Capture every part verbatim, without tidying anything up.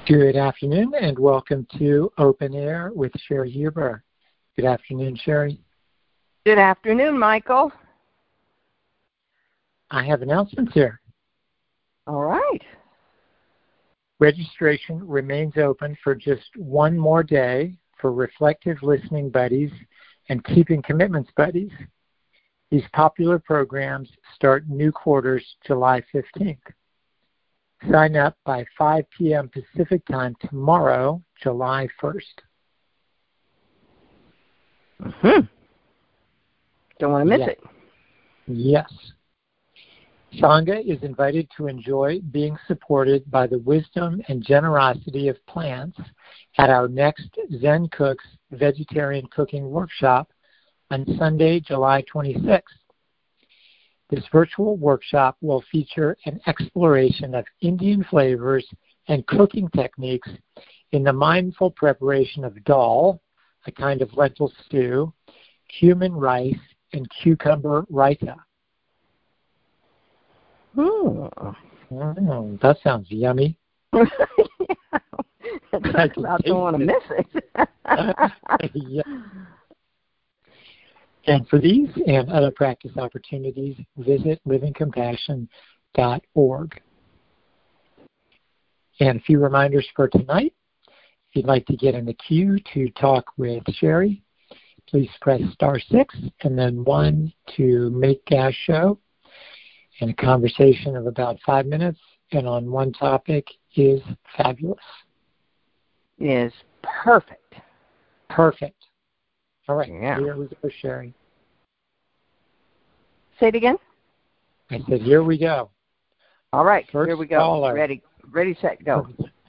Good afternoon and welcome to Open Air with Sherry Huber. Good afternoon, Sherry. Good afternoon, Michael. I have announcements here. All right. Registration remains open for just one more day for Reflective Listening Buddies and Keeping Commitments Buddies. These popular programs start new quarters July fifteenth. Sign up by five p.m. Pacific Time tomorrow, July first. Mm-hmm. Don't want to miss yes. it. Yes. Sangha is invited to enjoy being supported by the wisdom and generosity of plants at our next Zen Cooks Vegetarian Cooking Workshop on Sunday, July twenty-sixth. This virtual workshop will feature an exploration of Indian flavors and cooking techniques in the mindful preparation of dal, a kind of lentil stew, cumin rice, and cucumber raita. Hmm. Mm, that sounds yummy. yeah. I don't want to miss it. yeah. And for these and other practice opportunities, visit living compassion dot org. And a few reminders for tonight. If you'd like to get in the queue to talk with Sherry, please press star six and then one to make gas show. And a conversation of about five minutes and on one topic is fabulous. Is perfect. Perfect. All right, yeah. Here we go, Sherry. Say it again? I said, here we go. All right, First here we go. Caller. Ready, ready, set, go.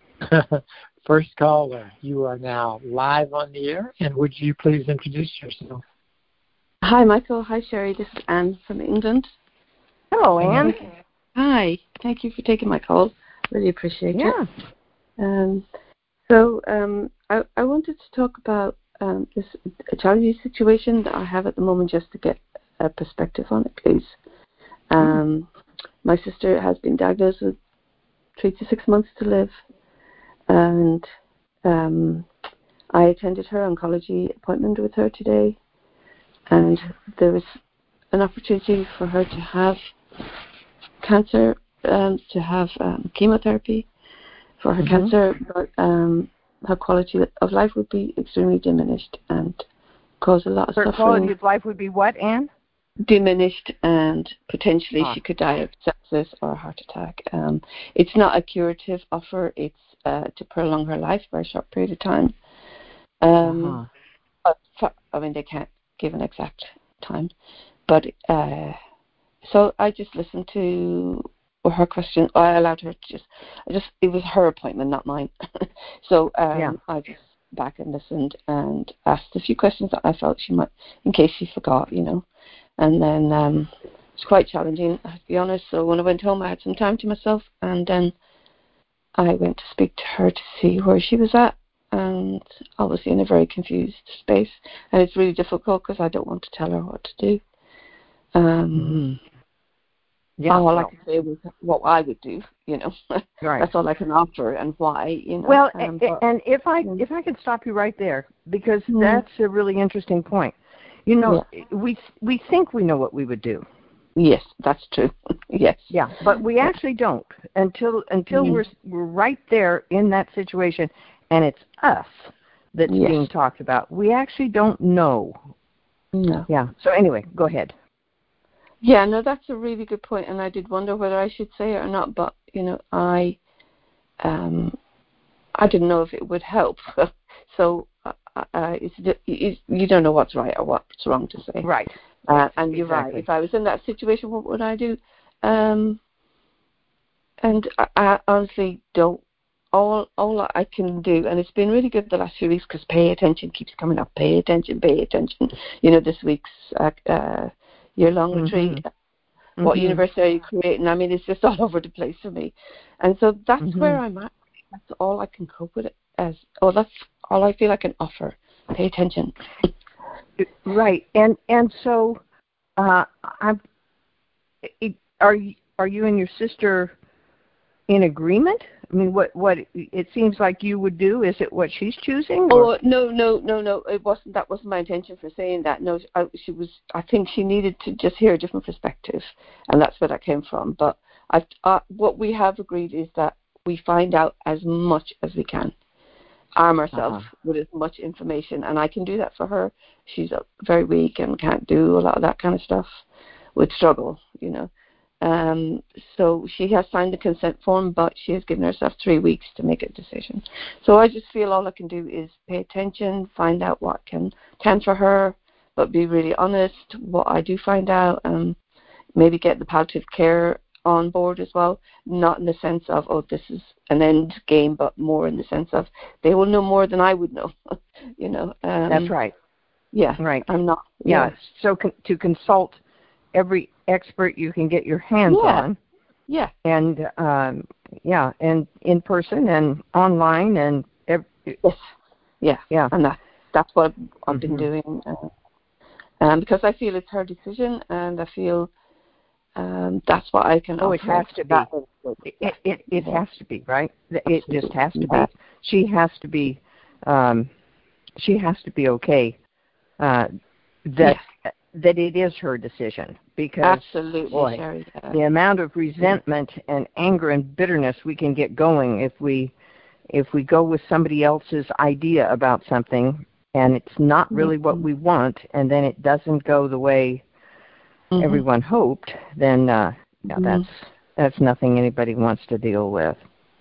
First caller, you are now live on the air, and would you please introduce yourself? Hi, Michael. Hi, Sherry. This is Anne from England. Hello, Anne. Hi. Thank you for taking my call. Really appreciate yeah. it. Um, so um, I, I wanted to talk about um, this a challenging situation that I have at the moment, just to get a perspective on it, please. Um, my sister has been diagnosed with three to six months to live, and um, I attended her oncology appointment with her today, and there was an opportunity for her to have cancer, um, to have um, chemotherapy for her mm-hmm. cancer, but um, her quality of life would be extremely diminished and cause a lot of her suffering. Her quality of life would be what, Anne? Diminished, and potentially ah. she could die of sepsis or a heart attack. Um, it's not a curative offer. It's uh, to prolong her life for a short period of time. Um, uh-huh. but for, I mean, they can't give an exact time. But uh, so I just listened to her question. I allowed her to just, I just it was her appointment, not mine. so um, yeah. I just back and listened and asked a few questions that I felt she might, in case she forgot, you know. And then um, it's quite challenging, I have to be honest. So when I went home, I had some time to myself, and then I went to speak to her to see where she was at, and obviously in a very confused space. And it's really difficult because I don't want to tell her what to do. Um, mm-hmm. Yeah, all well, I can say was what I would do, you know. Right. That's all I can offer, and why, you know. Well, um, but, and if I if I could stop you right there, because mm-hmm. that's a really interesting point. You know, yeah. we we think we know what we would do. Yes, that's true. yes. Yeah, but we actually don't until until mm-hmm. we're we're right there in that situation, and it's us that's yes. being talked about. We actually don't know. No. Yeah. So anyway, go ahead. Yeah, no, that's a really good point, and I did wonder whether I should say it or not. But you know, I um, I didn't know if it would help. so. Uh, it's, it's, you don't know what's right or what's wrong to say. Right. Uh, and you're exactly. right. If I was in that situation, what would I do? Um, and I, I honestly don't. All all I can do, and it's been really good the last few weeks because pay attention keeps coming up. Pay attention, pay attention. You know, this week's uh, uh, year-long mm-hmm. retreat. Mm-hmm. What universe are you creating? I mean, it's just all over the place for me. And so that's mm-hmm. where I'm at. That's all I can cope with it as. Oh, that's all I feel I can offer. Pay attention. Right, and and so, uh, I'm. Are you are you and your sister in agreement? I mean, what what it seems like you would do? Is it what she's choosing? Or? Oh no, no, no, no! It wasn't. That wasn't my intention for saying that. No, I, she was. I think she needed to just hear a different perspective, and that's where that came from. But I, uh, what we have agreed is that we find out as much as we can, arm ourselves uh-huh. with as much information, and I can do that for her. She's very weak and can't do a lot of that kind of stuff. Would struggle, you know. Um, so she has signed the consent form, but she has given herself three weeks to make a decision. So I just feel all I can do is pay attention, find out what can can for her, but be really honest what I do find out, and maybe get the palliative care on board as well. Not in the sense of, oh, this is an end game, but more in the sense of they will know more than I would know. you know. Um, That's right. Yeah. Right. I'm not. Yeah. yeah. So con- to consult every expert you can get your hands yeah. on. Yeah. And um, yeah, and in person and online and ev- yes, yeah, yeah, and that that's what I've mm-hmm. been doing, uh, um, because I feel it's her decision, and I feel um, that's what I can. Oh, offer. it has to be. It it it yeah. has to be, right? It just has to yeah. be. She has to be. Um, she has to be okay. Uh, that. Yeah. That it is her decision, because absolutely, boy, Sherry, yeah. the amount of resentment and anger and bitterness we can get going if we if we go with somebody else's idea about something and it's not really mm-hmm. what we want, and then it doesn't go the way mm-hmm. everyone hoped, then uh, yeah, mm-hmm. that's that's nothing anybody wants to deal with.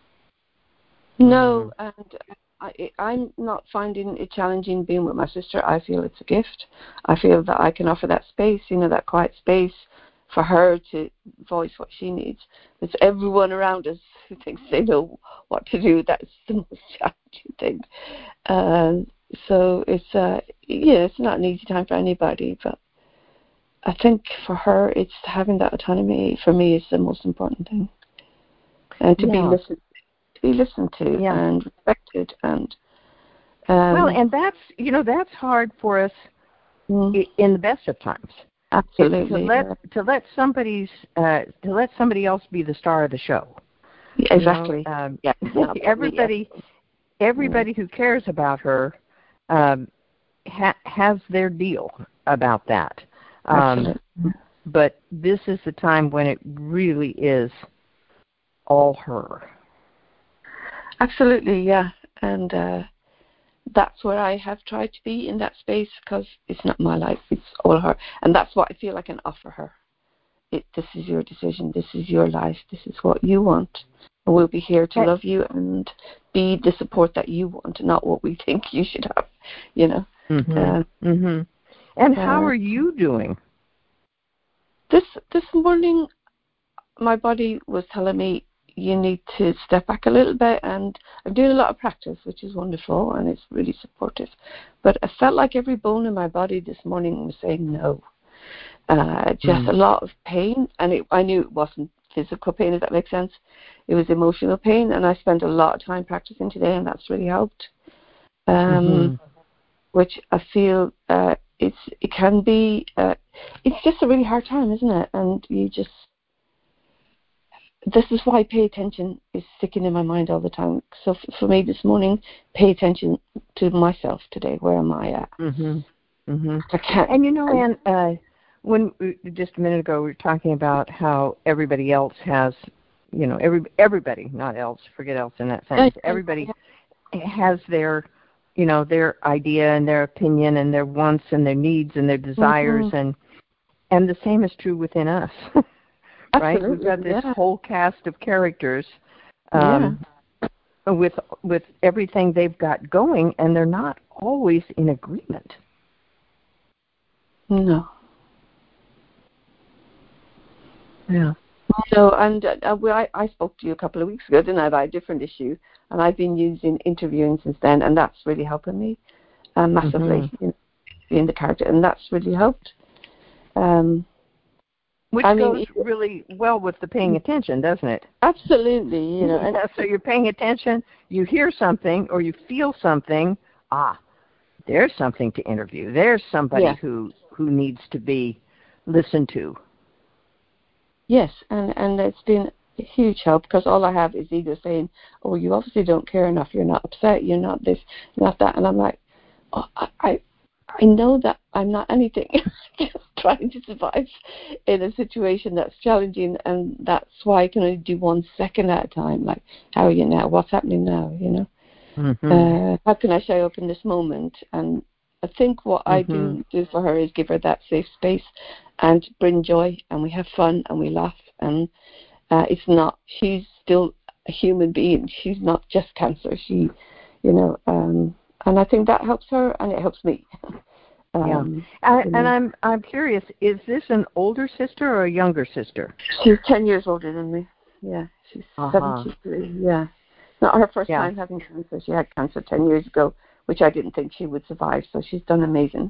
No, mm-hmm. and I, I'm not finding it challenging being with my sister. I feel it's a gift. I feel that I can offer that space, you know, that quiet space for her to voice what she needs. It's everyone around us who thinks they know what to do. That's the most challenging thing. Um, so it's, uh, yeah, it's not an easy time for anybody, but I think for her, it's having that autonomy, for me, is the most important thing. And to yeah. be listened be listened to yeah. and respected, and um, well, and that's you know that's hard for us mm. in the best of times. Absolutely, to let yeah. to let somebody's uh, to let somebody else be the star of the show. Yeah, exactly. You know, um, yeah. everybody, everybody mm. who cares about her um, ha- has their deal about that. Um, but this is the time when it really is all her. Absolutely, yeah, and uh, that's where I have tried to be in that space, because it's not my life, it's all her, and that's what I feel I can offer her. It, this is your decision, this is your life, this is what you want, and we'll be here to love you and be the support that you want, not what we think you should have, you know. Mm-hmm. Uh, mm-hmm. And how uh, are you doing? This this morning, my body was telling me, you need to step back a little bit, and I'm doing a lot of practice, which is wonderful, and it's really supportive. But I felt like every bone in my body this morning was saying no. Uh, just mm. a lot of pain, and it, I knew it wasn't physical pain, if that makes sense. It was emotional pain, and I spent a lot of time practicing today, and that's really helped. Um, mm-hmm. Which I feel uh, it's it can be, uh, it's just a really hard time, isn't it? And you just, this is why pay attention is sticking in my mind all the time. So f- for me this morning, pay attention to myself today. Where am I at? Mm-hmm. Mm-hmm. I can't. And you know, Anne, uh, when just a minute ago we were talking about how everybody else has, you know, every everybody, not else, forget else in that sentence. Everybody has their, you know, their idea and their opinion and their wants and their needs and their desires, mm-hmm. and and the same is true within us. Right, absolutely, we've got this yeah. whole cast of characters um, yeah. with with everything they've got going, and they're not always in agreement. No. Yeah. No, and uh, I, I spoke to you a couple of weeks ago, didn't I, about a different issue, and I've been using interviewing since then, and that's really helping me uh, massively mm-hmm. in, in the character, and that's really helped. Um, Which I goes mean, it, really well with the paying attention, doesn't it? Absolutely, you know. And so you're paying attention, you hear something or you feel something, ah, there's something to interview. There's somebody yeah. who, who needs to be listened to. Yes, and, and it's been a huge help, because all I have is ego saying, oh, you obviously don't care enough, you're not upset, you're not this, not that. And I'm like, oh, I, I, I know that I'm not anything. Just trying to survive in a situation that's challenging, and that's why I can only do one second at a time. Like, how are you now? What's happening now? You know, mm-hmm. uh, how can I show up in this moment? And I think what mm-hmm. I do do for her is give her that safe space and bring joy, and we have fun and we laugh, and uh, it's not. She's still a human being. She's not just cancer. She, you know. Um, And I think that helps her, and it helps me. um, yeah. I, you know. And I'm I'm curious, is this an older sister or a younger sister? She's ten years older than me. Yeah, she's uh-huh. seventy-three. Yeah. It's not her first yeah. time having cancer. She had cancer ten years ago, which I didn't think she would survive, so she's done amazing.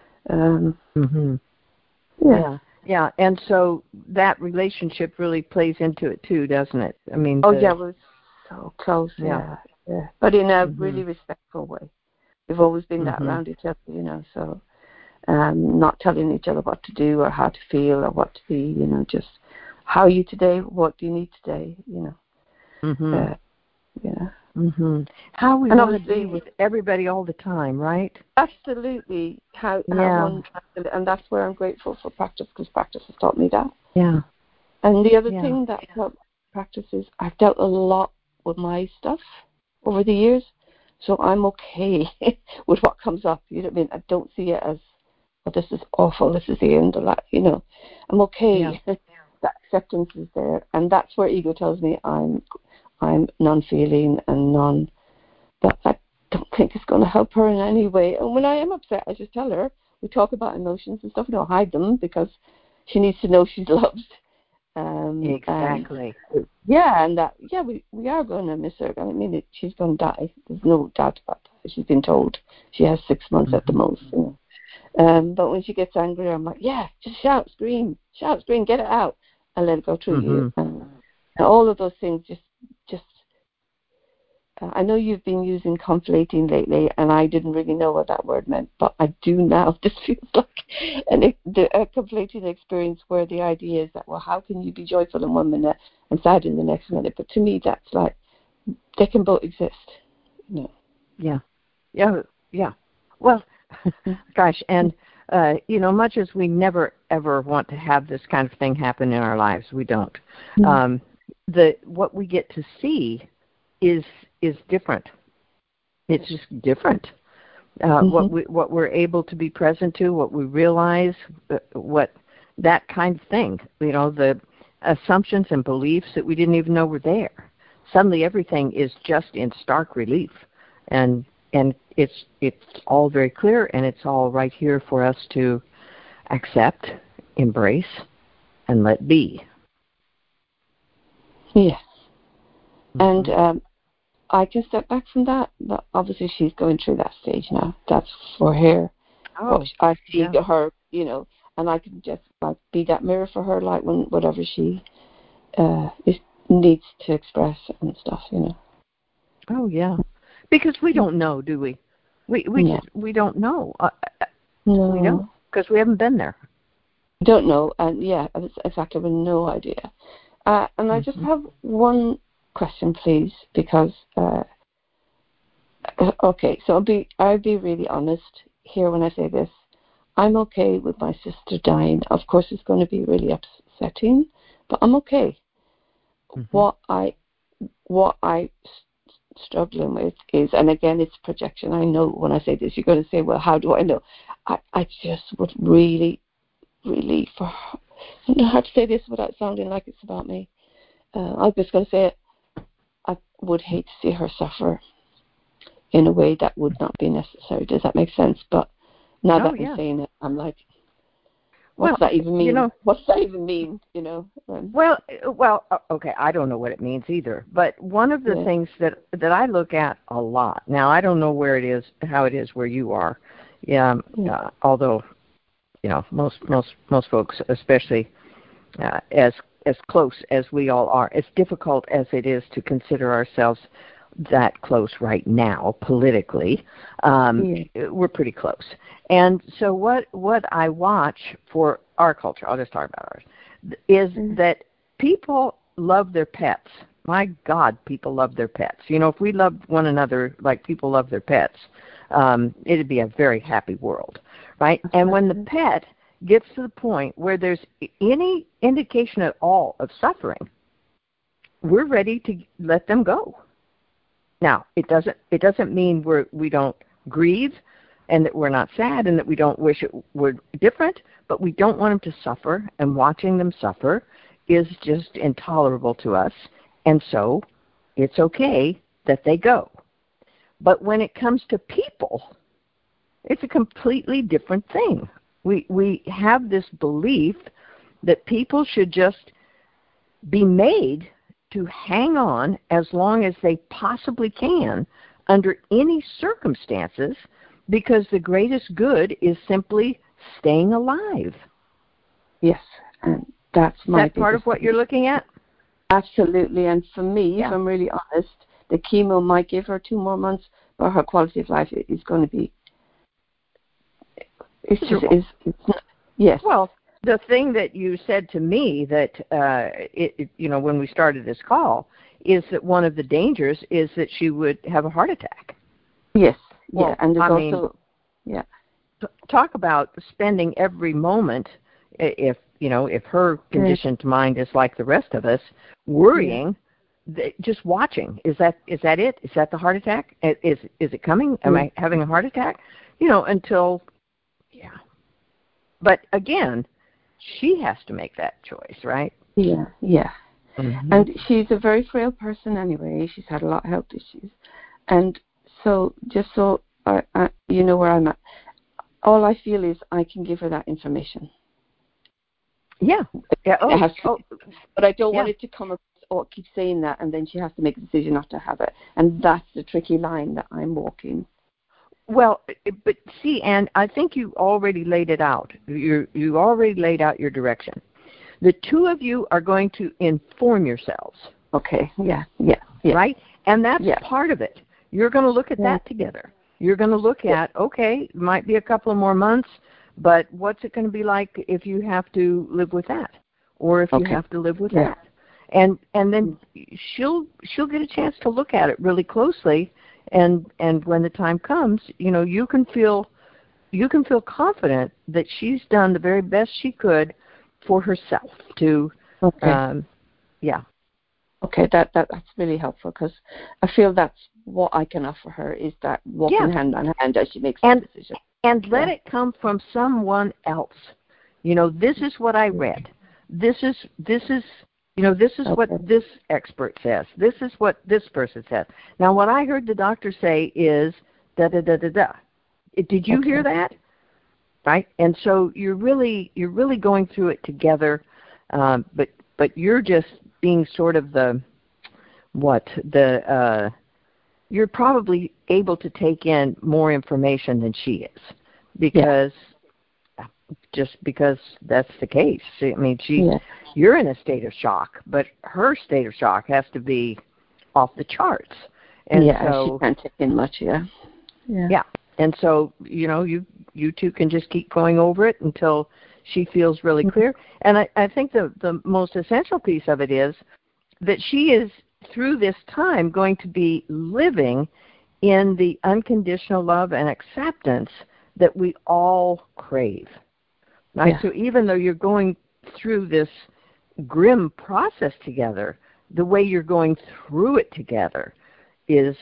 Um, mm-hmm. yeah. yeah. Yeah, and so that relationship really plays into it too, doesn't it? I mean, Oh, the, yeah, we're so close, yeah. yeah. yeah. But in a mm-hmm. really respectful way. We've always been that mm-hmm. around each other, you know, so um, not telling each other what to do or how to feel or what to be, you know, just how are you today, what do you need today, you know. Mm-hmm. Uh, yeah. Mm-hmm. How we and want to be with everybody all the time, right? Absolutely. How, yeah. how one, and that's where I'm grateful for practice, because practice has taught me that. Yeah. And the other yeah. thing that helped practice is I've dealt a lot with my stuff over the years. So I'm okay with what comes up. You know what I mean? I don't see it as, oh, this is awful, this is the end of that. You know, I'm okay. Yeah. That acceptance is there, and that's where ego tells me I'm, I'm non-feeling and non. But I don't think it's going to help her in any way. And when I am upset, I just tell her. We talk about emotions and stuff. We don't hide them because she needs to know she's loved. Um, exactly. And, yeah, and that yeah, we, we are going to miss her. I mean, it, she's going to die. There's no doubt about that. She's been told she has six months mm-hmm. at the most. You know. Um, but when she gets angry, I'm like, yeah, just shout, scream, shout, scream, get it out, and let it go through mm-hmm. you. And, and all of those things just just. Uh, I know you've been using conflating lately, and I didn't really know what that word meant, but I do now. This feels like an, a conflating experience where the idea is that, well, how can you be joyful in one minute and sad in the next minute? But to me, that's like, they can both exist. You know. Yeah. Yeah. Yeah. Well, gosh, and, uh, you know, much as we never, ever want to have this kind of thing happen in our lives, we don't. Mm-hmm. Um, the what we get to see is is different. It's just different. Uh, mm-hmm. What we what we're able to be present to, what we realize, what that kind of thing. You know, the assumptions and beliefs that we didn't even know were there. Suddenly, everything is just in stark relief, and and it's it's all very clear, and it's all right here for us to accept, embrace, and let be. Yes, mm-hmm. and. Um, I can step back from that, but obviously she's going through that stage now. That's for her. Oh, I see yeah. her, you know, and I can just like be that mirror for her, like when whatever she uh, is, needs to express and stuff, you know. Oh yeah, because we don't know, do we? We we no. just we don't know. Uh, no. We don't, because we haven't been there. We don't know, and yeah, exactly, with no idea. Uh, and mm-hmm. I just have one question, please, because uh, okay, so I'll be I'll be really honest here when I say this. I'm okay with my sister dying. Of course, it's going to be really upsetting, but I'm okay. Mm-hmm. What I what I struggling with is, and again, it's projection. I know when I say this, you're going to say, "Well, how do I know?" I I just would really, really for I don't know how to say this without sounding like it's about me. Uh, I'm just going to say it. I would hate to see her suffer in a way that would not be necessary. Does that make sense? But now oh, that yeah. I'm saying it, I'm like, what well, does that even mean? You know, what does that even mean? You know. Um, well, well, okay. I don't know what it means either. But one of the yeah. things that that I look at a lot now, I don't know where it is, how it is where you are. Yeah. yeah. Uh, although, you know, most most most folks, especially uh, as as close as we all are, as difficult as it is to consider ourselves that close right now politically, um, yeah. we're pretty close. And so what what I watch for our culture, I'll just talk about ours, is mm-hmm. that people love their pets. My God, people love their pets. You know, if we loved one another like people love their pets, um, it'd be a very happy world, right? And when the pet gets to the point where there's any indication at all of suffering, we're ready to let them go. Now, it doesn't it doesn't mean we're we don't grieve and that we're not sad and that we don't wish it were different, but we don't want them to suffer, and watching them suffer is just intolerable to us, and so it's okay that they go. But when it comes to people, it's a completely different thing. We we have this belief that people should just be made to hang on as long as they possibly can under any circumstances, because the greatest good is simply staying alive. Yes, and that's my Is that part of what you're looking at? Absolutely, and for me, yeah. if I'm really honest, the chemo might give her two more months, but her quality of life is going to be, it's just, it's, it's not, yes. Well, the thing that you said to me that, uh, it, it, you know, when we started this call, is that one of the dangers is that she would have a heart attack. Yes, well, yeah, and there's I also, mean, yeah. Talk about spending every moment, if, you know, if her conditioned mind is like the rest of us, worrying, yeah. just watching. Is that is that it? Is that the heart attack? Is, is it coming? Am yeah. I having a heart attack? You know, until, yeah. But again, she has to make that choice, right? Yeah, yeah. Mm-hmm. And she's a very frail person anyway. She's had a lot of health issues. And so just so I, I, you know where I'm at, all I feel is I can give her that information. Yeah. yeah. Oh, to, oh. But I don't yeah. want it to come up, or keep saying that, and then she has to make a decision not to have it. And that's the tricky line that I'm walking. Well, but see, Anne, I think you already laid it out. You you already laid out your direction. The two of you are going to inform yourselves. Okay, yeah, yeah. yeah. Right? And that's yeah. part of it. You're going to look at yeah. that together. You're going to look at, okay, it might be a couple of more months, but what's it going to be like if you have to live with that? Or if okay. you have to live with yeah. that? And and then she'll she'll get a chance to look at it really closely. And and when the time comes, you know, you can feel you can feel confident that she's done the very best she could for herself to, okay. um, yeah. Okay, that, that that's really helpful, because I feel that's what I can offer her, is that walking yeah. hand in hand as she makes and, the decision. And let yeah. it come from someone else. You know, this is what I read. This is this is you know this is okay. what this expert says. This is what this person says. Now, what I heard the doctor say is da da da da da. Did you okay. hear that? Right, and so you're really you're really going through it together, um, but but you're just being sort of the what the uh, you're probably able to take in more information than she is, because yeah. just because that's the case. I mean, she yeah. you're in a state of shock, but her state of shock has to be off the charts. And yeah, so, she can't take in much. Yeah, yeah. Yeah. And so, you know, you you two can just keep going over it until she feels really clear. And I, I think the, the most essential piece of it is that she is, through this time, going to be living in the unconditional love and acceptance that we all crave. Right? Yeah. So even though you're going through this grim process together, the way you're going through it together is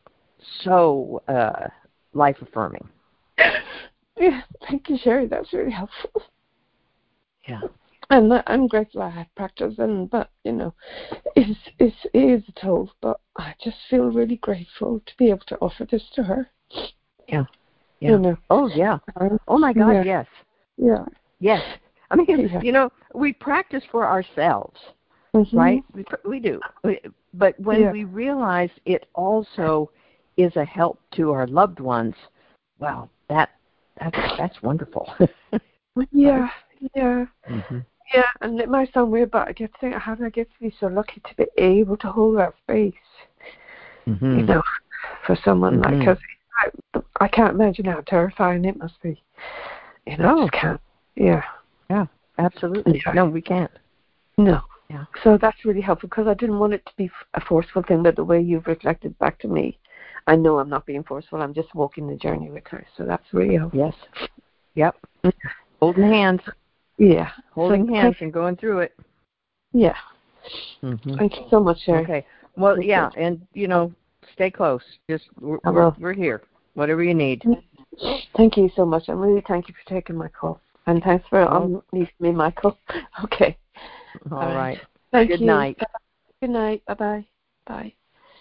so uh, life-affirming. Yeah, thank you, Sherry. That's really helpful. Yeah. And I'm grateful I had practice, and but you know, it's it's it is a toll. But I just feel really grateful to be able to offer this to her. Yeah. Yeah. You know. Oh yeah. Um, oh my God. Yeah. Yes. Yeah. Yes. I mean, yeah. you know, we practice for ourselves, mm-hmm. right? We we do. We, but when yeah. we realize it also is a help to our loved ones, wow, that that's that's wonderful. yeah. Yeah. Mm-hmm. Yeah, and it might sound weird, but I get to think, how do I get to be so lucky to be able to hold that space, mm-hmm. you know, for someone mm-hmm. like, because I, I can't imagine how terrifying it must be. You know, oh. I just can't. Yeah. Yeah, absolutely. Yeah. No, we can't. No. Yeah. So that's really helpful because I didn't want it to be a forceful thing, but the way you've reflected back to me, I know I'm not being forceful. I'm just walking the journey with her. So that's really helpful. Yes. Yep. Holding hands. Yeah. Holding so, hands and going through it. Yeah. Mm-hmm. Thank you so much, Sherry. Okay. Well, yeah, and, you know, stay close. Just, we're, we're, we're here. Whatever you need. Thank you so much. I'm really thank you for taking my call. And thanks for oh. unleashing me, Michael. Okay. All, All right. right. Thank Good you. night. Good night. Bye-bye. Bye.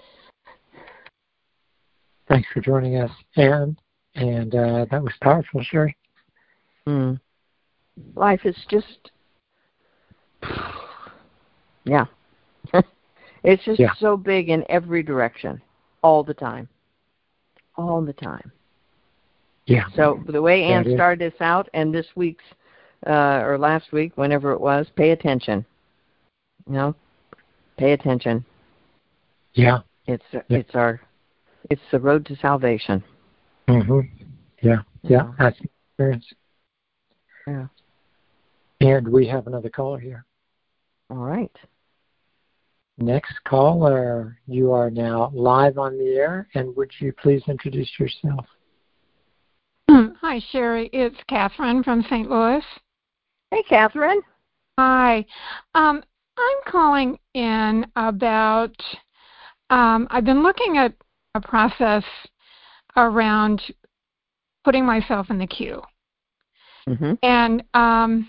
Thanks for joining us, Anne. And uh, that was powerful, Sherry. Mm. Life is just, yeah. It's just yeah. so big in every direction, all the time. All the time. Yeah. So the way Anne started this out, and this week's, uh, or last week, whenever it was, pay attention. You know, pay attention. Yeah. It's yeah. it's our, it's the road to salvation. Mm-hmm. Yeah. Yeah. yeah. That's the experience. Yeah. And we have another caller here. All right. Next caller, you are now live on the air, and would you please introduce yourself? Hi, Sherry. It's Catherine from Saint Louis. Hey, Catherine. Hi. Um, I'm calling in about, um, I've been looking at a process around putting myself in the queue. Mm-hmm. And um,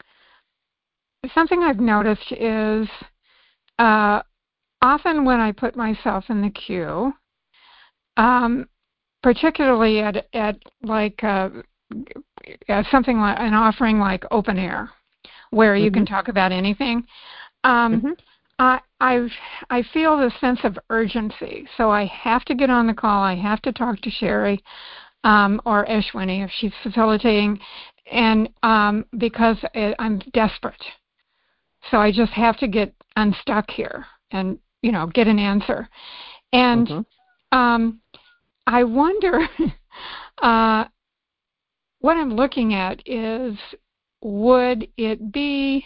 something I've noticed is uh, often when I put myself in the queue, um, particularly at at like uh, uh, something like an offering like Open Air, where mm-hmm. you can talk about anything. Um, mm-hmm. I I I feel this sense of urgency, so I have to get on the call. I have to talk to Sherry um, or Ashwini if she's facilitating, and um, because it, I'm desperate, so I just have to get unstuck here and you know get an answer. And mm-hmm. um, I wonder. uh, what I'm looking at is, would it be?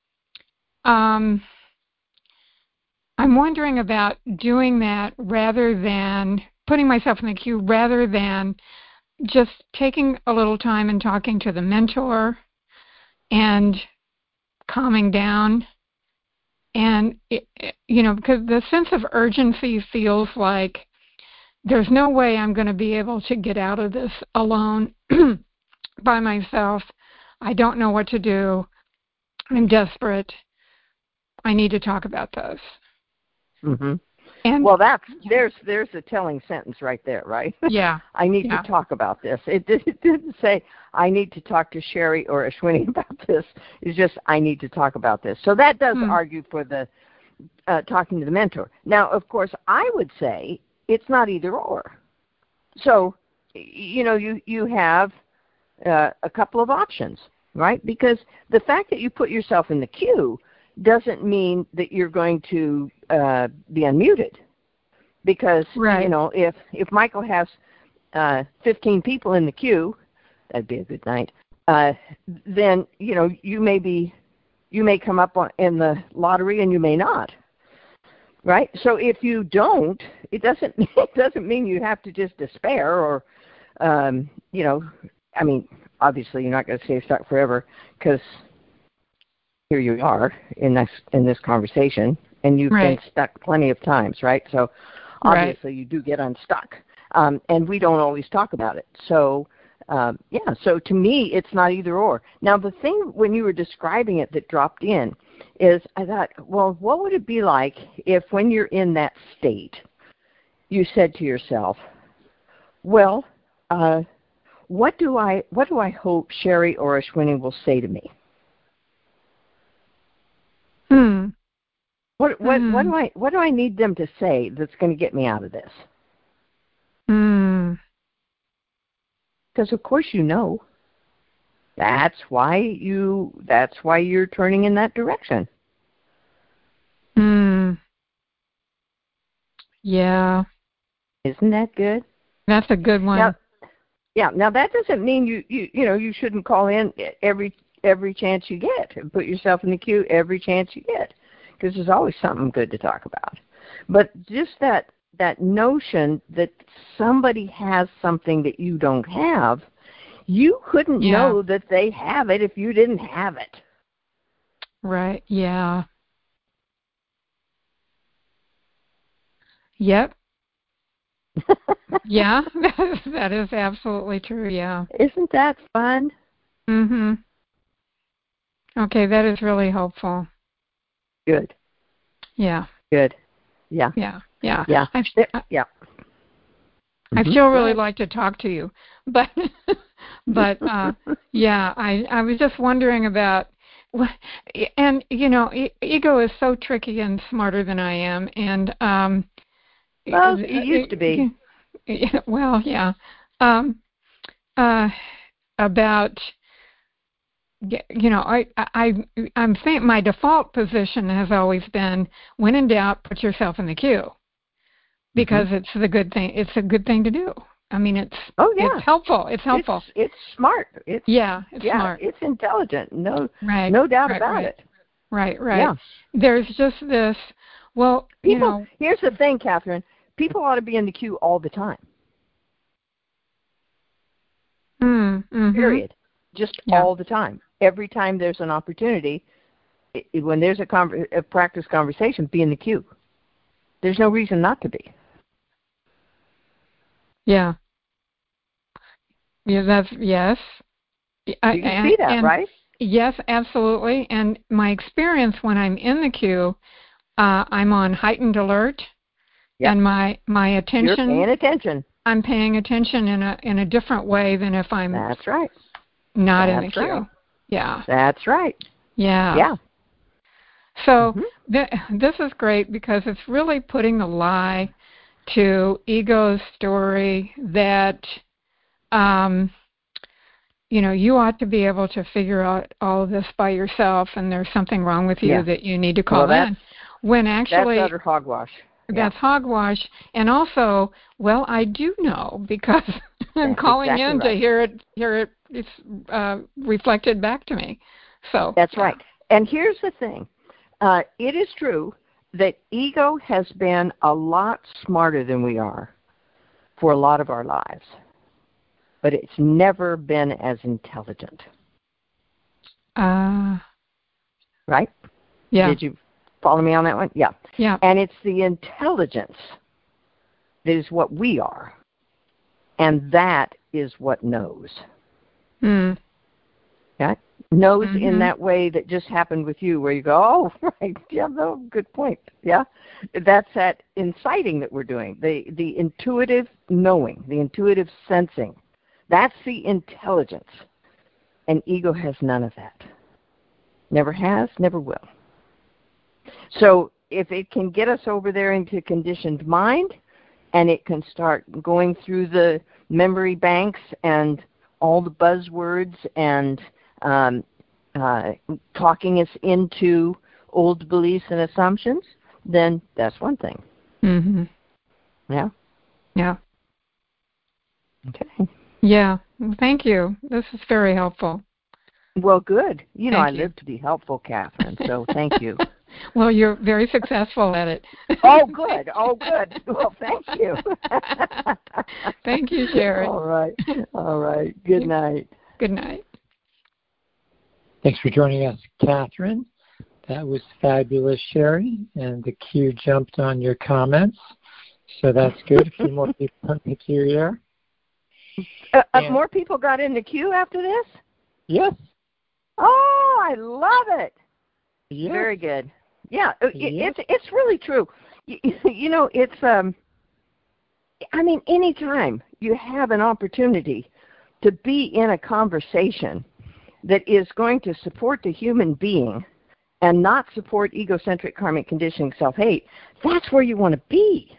Um, I'm wondering about doing that rather than putting myself in the queue, rather than just taking a little time and talking to the mentor and calming down. And, it, you know, because the sense of urgency feels like there's no way I'm going to be able to get out of this alone by myself. I don't know what to do. I'm desperate. I need to talk about this. Mm-hmm. And well, that's there's there's a telling sentence right there, right? Yeah. I need yeah. to talk about this. It, it didn't say I need to talk to Sherry or Ashwini about this. It's just I need to talk about this. So that does hmm. argue for the uh, talking to the mentor. Now, of course, I would say it's not either or. So, you know, you you have uh, a couple of options, right? Because the fact that you put yourself in the queue doesn't mean that you're going to uh, be unmuted, because right. you know if if Michael has uh, fifteen people in the queue, that'd be a good night. Uh, then you know you may be you may come up on, in the lottery and you may not, right? So if you don't, it doesn't it doesn't mean you have to just despair or um, you know I mean obviously you're not going to stay stuck forever, because here you are in this in this conversation, and you've right. been stuck plenty of times, right? So obviously right. you do get unstuck, um, and we don't always talk about it. So um, yeah, so to me, it's not either or. Now the thing when you were describing it that dropped in is I thought, well, what would it be like if when you're in that state, you said to yourself, well, uh, what do I what do I hope Sherry or Ashwini will say to me? Hmm. What what hmm. what do I what do I need them to say that's going to get me out of this? Hmm. Because of course you know. That's why you that's why you're turning in that direction. Hmm. Yeah. Isn't that good? That's a good one. Now, yeah. Now that doesn't mean you, you you know you shouldn't call in every every chance you get and put yourself in the queue every chance you get. because there's always something good to talk about. But just that that notion that somebody has something that you don't have, you couldn't yeah. know that they have it if you didn't have it. Right, yeah. Yep. Yeah, that is absolutely true, yeah. Isn't that fun? Mm-hmm. Okay, that is really helpful. Good. Yeah. Good. Yeah. Yeah. Yeah. Yeah. I, yeah. I Mm-hmm. still really like to talk to you, but but uh, yeah, I I was just wondering about, and you know, e- ego is so tricky and smarter than I am, and um, well, it used to be. Well, yeah, um, uh, about. You know, I, I, I'm saying my default position has always been, when in doubt, put yourself in the queue, because mm-hmm. it's the good thing. It's a good thing to do. I mean, it's oh yeah, it's helpful. It's helpful. It's, it's smart. It's yeah, it's yeah, smart. It's intelligent. No, right, no doubt right, about right. it. Right, right. Yeah. There's just this. Well, people, you know, here's the thing, Catherine. People ought to be in the queue all the time. Mm, mm-hmm. Period. Just yeah. all the time. Every time there's an opportunity, it, it, when there's a, conver- a practice conversation, be in the queue. There's no reason not to be. Yeah. Yeah, that's, yes. You can and, see that, and, right? Yes, absolutely. And my experience when I'm in the queue, uh, I'm on heightened alert, yep. and my, my attention. You're paying attention. I'm paying attention in a in a different way than if I'm. That's right. Not That's in the queue. Right. Yeah. That's right. Yeah. Yeah. So mm-hmm. th- this is great because it's really putting the lie to ego's story that, um, you know, you ought to be able to figure out all of this by yourself, and there's something wrong with you yeah. that you need to call well, in. When actually, that's utter hogwash. That's yeah. hogwash, and also, well, I do know because I'm that's calling exactly in right. to hear it, hear it it's, uh, reflected back to me. So that's yeah. right. And here's the thing: uh, it is true that ego has been a lot smarter than we are for a lot of our lives, but it's never been as intelligent. Uh, right? Yeah. Did you follow me on that one? Yeah. Yeah. And it's the intelligence that is what we are, and that is what knows. Hmm. Yeah. Knows mm-hmm. in that way that just happened with you, where you go, oh, right, yeah, no, good point. Yeah. That's that inciting that we're doing, the the intuitive knowing, the intuitive sensing. That's the intelligence. And ego has none of that. Never has, never will. So if it can get us over there into conditioned mind, and it can start going through the memory banks and all the buzzwords and um, uh, talking us into old beliefs and assumptions, then that's one thing. Mm-hmm. Yeah? Yeah. Okay. Yeah. Well, thank you. This is very helpful. Well, good. You know, thank I you. live to be helpful, Catherine, so thank you. Well, you're very successful at it. Oh, good. Oh, good. Well, thank you. Thank you, Sherry. All right. All right. Good night. Good night. Thanks for joining us, Catherine. That was fabulous, Sherry, and the queue jumped on your comments, so that's good. A few more people in the queue here. Uh, uh, more people got in the queue after this? Yes. Oh, I love it. Yes. Very good. Yeah, it, yes. it's it's really true. You, you know, it's um. I mean, anytime you have an opportunity to be in a conversation that is going to support the human being and not support egocentric karmic conditioning self-hate, that's where you want to be.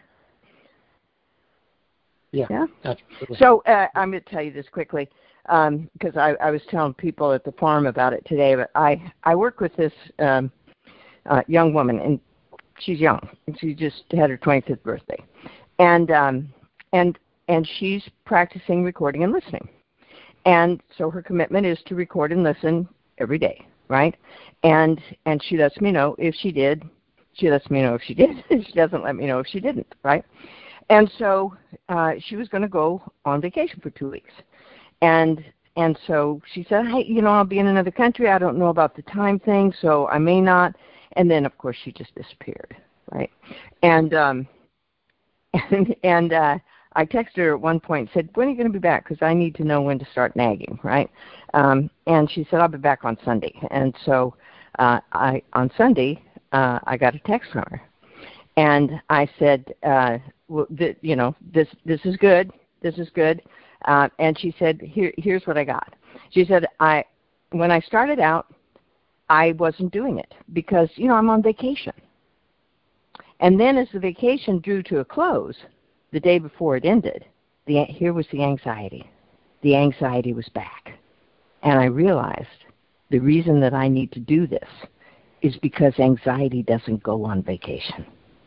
Yeah. yeah? Absolutely. So uh, I'm going to tell you this quickly because um, I, I was telling people at the farm about it today, but I, I work with this um, uh, young woman, and she's young. She just had her twenty-fifth birthday. And um, and and she's practicing recording and listening. And so her commitment is to record and listen every day, right? And and she lets me know if she did she lets me know if she did. She doesn't let me know if she didn't, right? And so uh, she was going to go on vacation for two weeks. And and so she said, hey, you know, I'll be in another country. I don't know about the time thing, so I may not. And then, of course, she just disappeared, right? And um, and, and uh, I texted her at one point and said, when are you going to be back? Because I need to know when to start nagging, right? Um, and she said, I'll be back on Sunday. And so uh, I on Sunday, uh, I got a text from her. And I said, uh, well, th- you know, this this is good. This is good. Uh, and she said, Here, here's what I got. She said, I when I started out, I wasn't doing it because, you know, I'm on vacation. And then as the vacation drew to a close, the day before it ended, the, here was the anxiety. The anxiety was back. And I realized the reason that I need to do this is because anxiety doesn't go on vacation.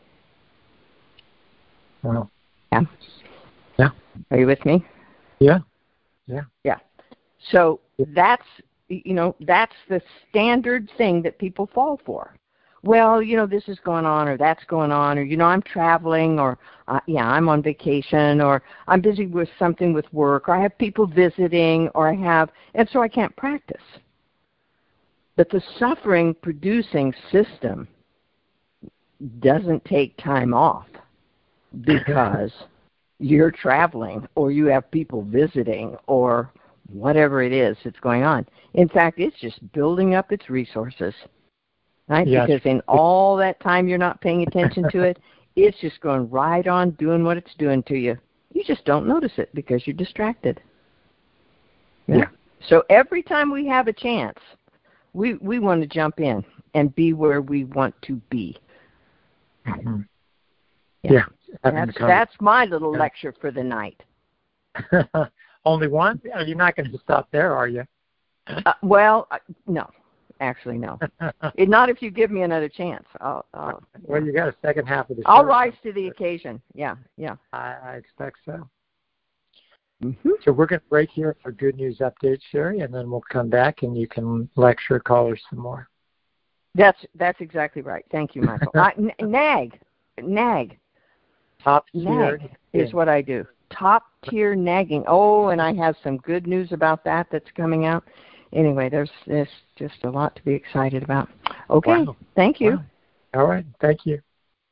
Wow. Yeah? Yeah. Are you with me? Yeah. Yeah. Yeah. So that's, you know, that's the standard thing that people fall for. Well, you know, this is going on or that's going on or, you know, I'm traveling or, uh, yeah, I'm on vacation or I'm busy with something with work or I have people visiting or I have, and so I can't practice. But the suffering-producing system doesn't take time off because you're traveling or you have people visiting or whatever it is that's going on. In fact, it's just building up its resources, right? Yes. Because in all that time you're not paying attention to it, it's just going right on doing what it's doing to you. You just don't notice it because you're distracted. Yeah. yeah. So every time we have a chance, we, we want to jump in and be where we want to be. Mm-hmm. Yeah. yeah. That's, that's my little yeah. lecture for the night. Only one? You're not going to stop there, are you? uh, well, uh, no. Actually, no. it, not if you give me another chance. I'll, I'll, well, you got a second half of the show. I'll rise to the occasion. Yeah, yeah. I, I expect so. Mm-hmm. So we're going to break here for Good News Update, Sherry, and then we'll come back and you can lecture callers some more. That's that's exactly right. Thank you, Michael. I, n- nag. Nag. Top Nag tier is what I do. Top tier nagging. Oh, and I have some good news about that that's coming out. Anyway, there's, there's just a lot to be excited about. Okay, wow. Thank you. Wow. All right, thank you.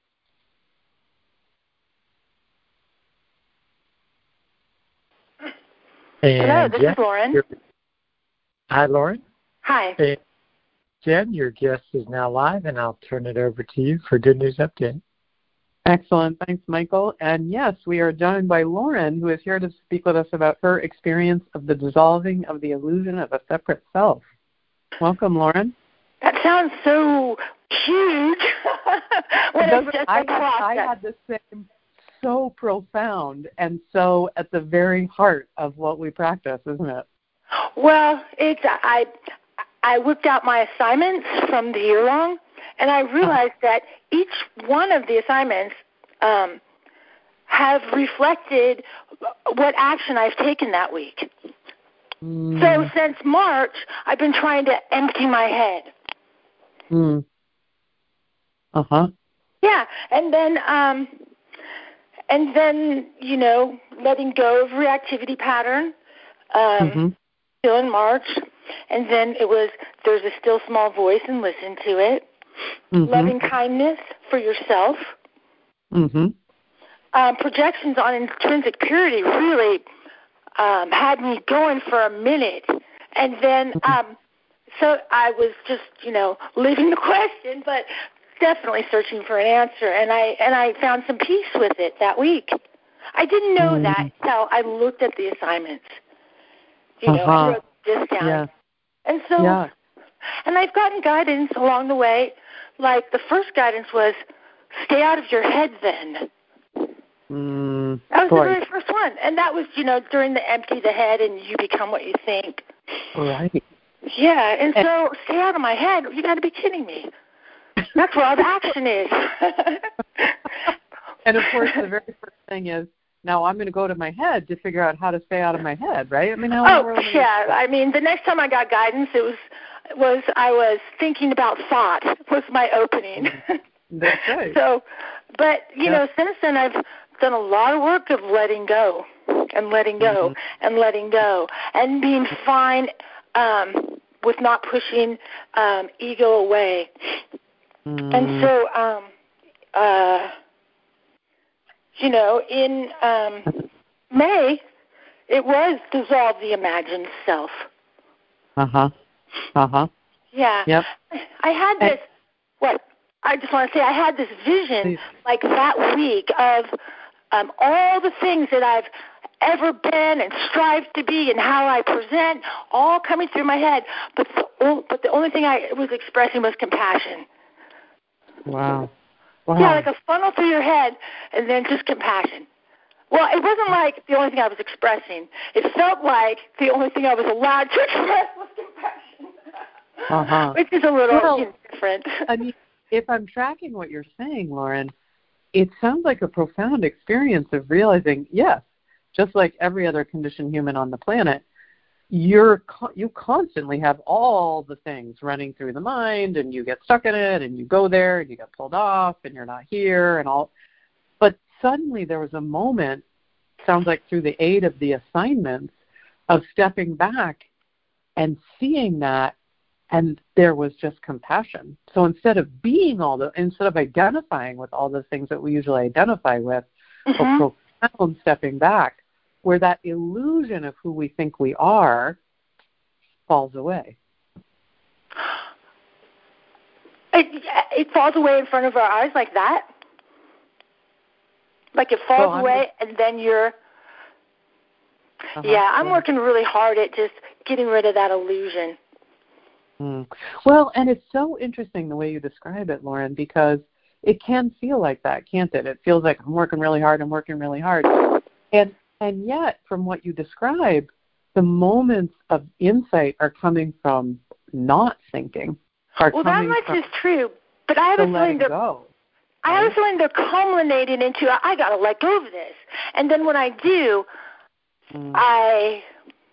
And Hello, this Jen, is Lauren. Hi, Lauren. Hi. And Jen, your guest is now live, and I'll turn it over to you for Good News Update. Excellent. Thanks, Michael. And yes, we are joined by Lauren, who is here to speak with us about her experience of the dissolving of the illusion of a separate self. Welcome, Lauren. That sounds so huge. when it it's just I, a process. I had the same, so profound and so at the very heart of what we practice, isn't it? Well, it's I I whipped out my assignments from the year long, and I realized that each one of the assignments um, have reflected what action I've taken that week. Mm. So since March, I've been trying to empty my head. Mm. Uh-huh. Yeah, and then, um, and then you know, letting go of reactivity pattern. Um, mm-hmm. Still in March, and then it was there's a still small voice and listen to it. Mm-hmm. Loving kindness for yourself. Mm-hmm. Um, projections on intrinsic purity really um, had me going for a minute, and then um, so I was just you know leaving the question, but definitely searching for an answer, and I and I found some peace with it that week. I didn't know mm-hmm. that until I looked at the assignments. You know, uh-huh. I wrote this down. Yeah. And so, yeah. and I've gotten guidance along the way. Like the first guidance was, stay out of your head then. Mm, that was boy. the very first one. And that was, you know, during the empty the head and you become what you think. Right. Yeah, and, and so stay out of my head. You got to be kidding me. That's where all the action is. And, of course, the very first thing is, now I'm going to go to my head to figure out how to stay out of my head, right? I mean, how oh yeah. I mean, the next time I got guidance, it was was I was thinking about thought was my opening. That's right. So, but, you yeah. know, since then I've done a lot of work of letting go and letting go mm-hmm. and letting go and being fine um, with not pushing um, ego away. Mm. And so, um, uh, you know, in um, May, it was Dissolve the Imagined Self. Uh-huh. Uh-huh. Yeah. Yep. I had this, and, what, I just want to say I had this vision please. like that week of um, all the things that I've ever been and strived to be and how I present, all coming through my head. But the, but the only thing I was expressing was compassion. Wow. Wow. Yeah, like a funnel through your head and then just compassion. Well, it wasn't like the only thing I was expressing. It felt like the only thing I was allowed to express was compassion, uh-huh. which is a little well, you know, different. I mean, if I'm tracking what you're saying, Lauren, it sounds like a profound experience of realizing, yes, just like every other conditioned human on the planet, you're you constantly have all the things running through the mind, and you get stuck in it, and you go there, and you get pulled off, and you're not here, and all. But suddenly there was a moment, sounds like through the aid of the assignments, of stepping back and seeing that, and there was just compassion. So instead of being all the, instead of identifying with all the things that we usually identify with, mm-hmm. a profound stepping back, where that illusion of who we think we are falls away. It, it falls away in front of our eyes like that? Like it falls well, away just, and then you're... Uh-huh, yeah, I'm working really hard at just getting rid of that illusion. Mm. Well, and it's so interesting the way you describe it, Lauren, because it can feel like that, can't it? It feels like I'm working really hard, I'm working really hard. And And yet, from what you describe, the moments of insight are coming from not thinking. Are well, that much is true, but I have a feeling they're, go, I right? have a feeling they're culminating into, I got to let go of this. And then when I do, mm. I,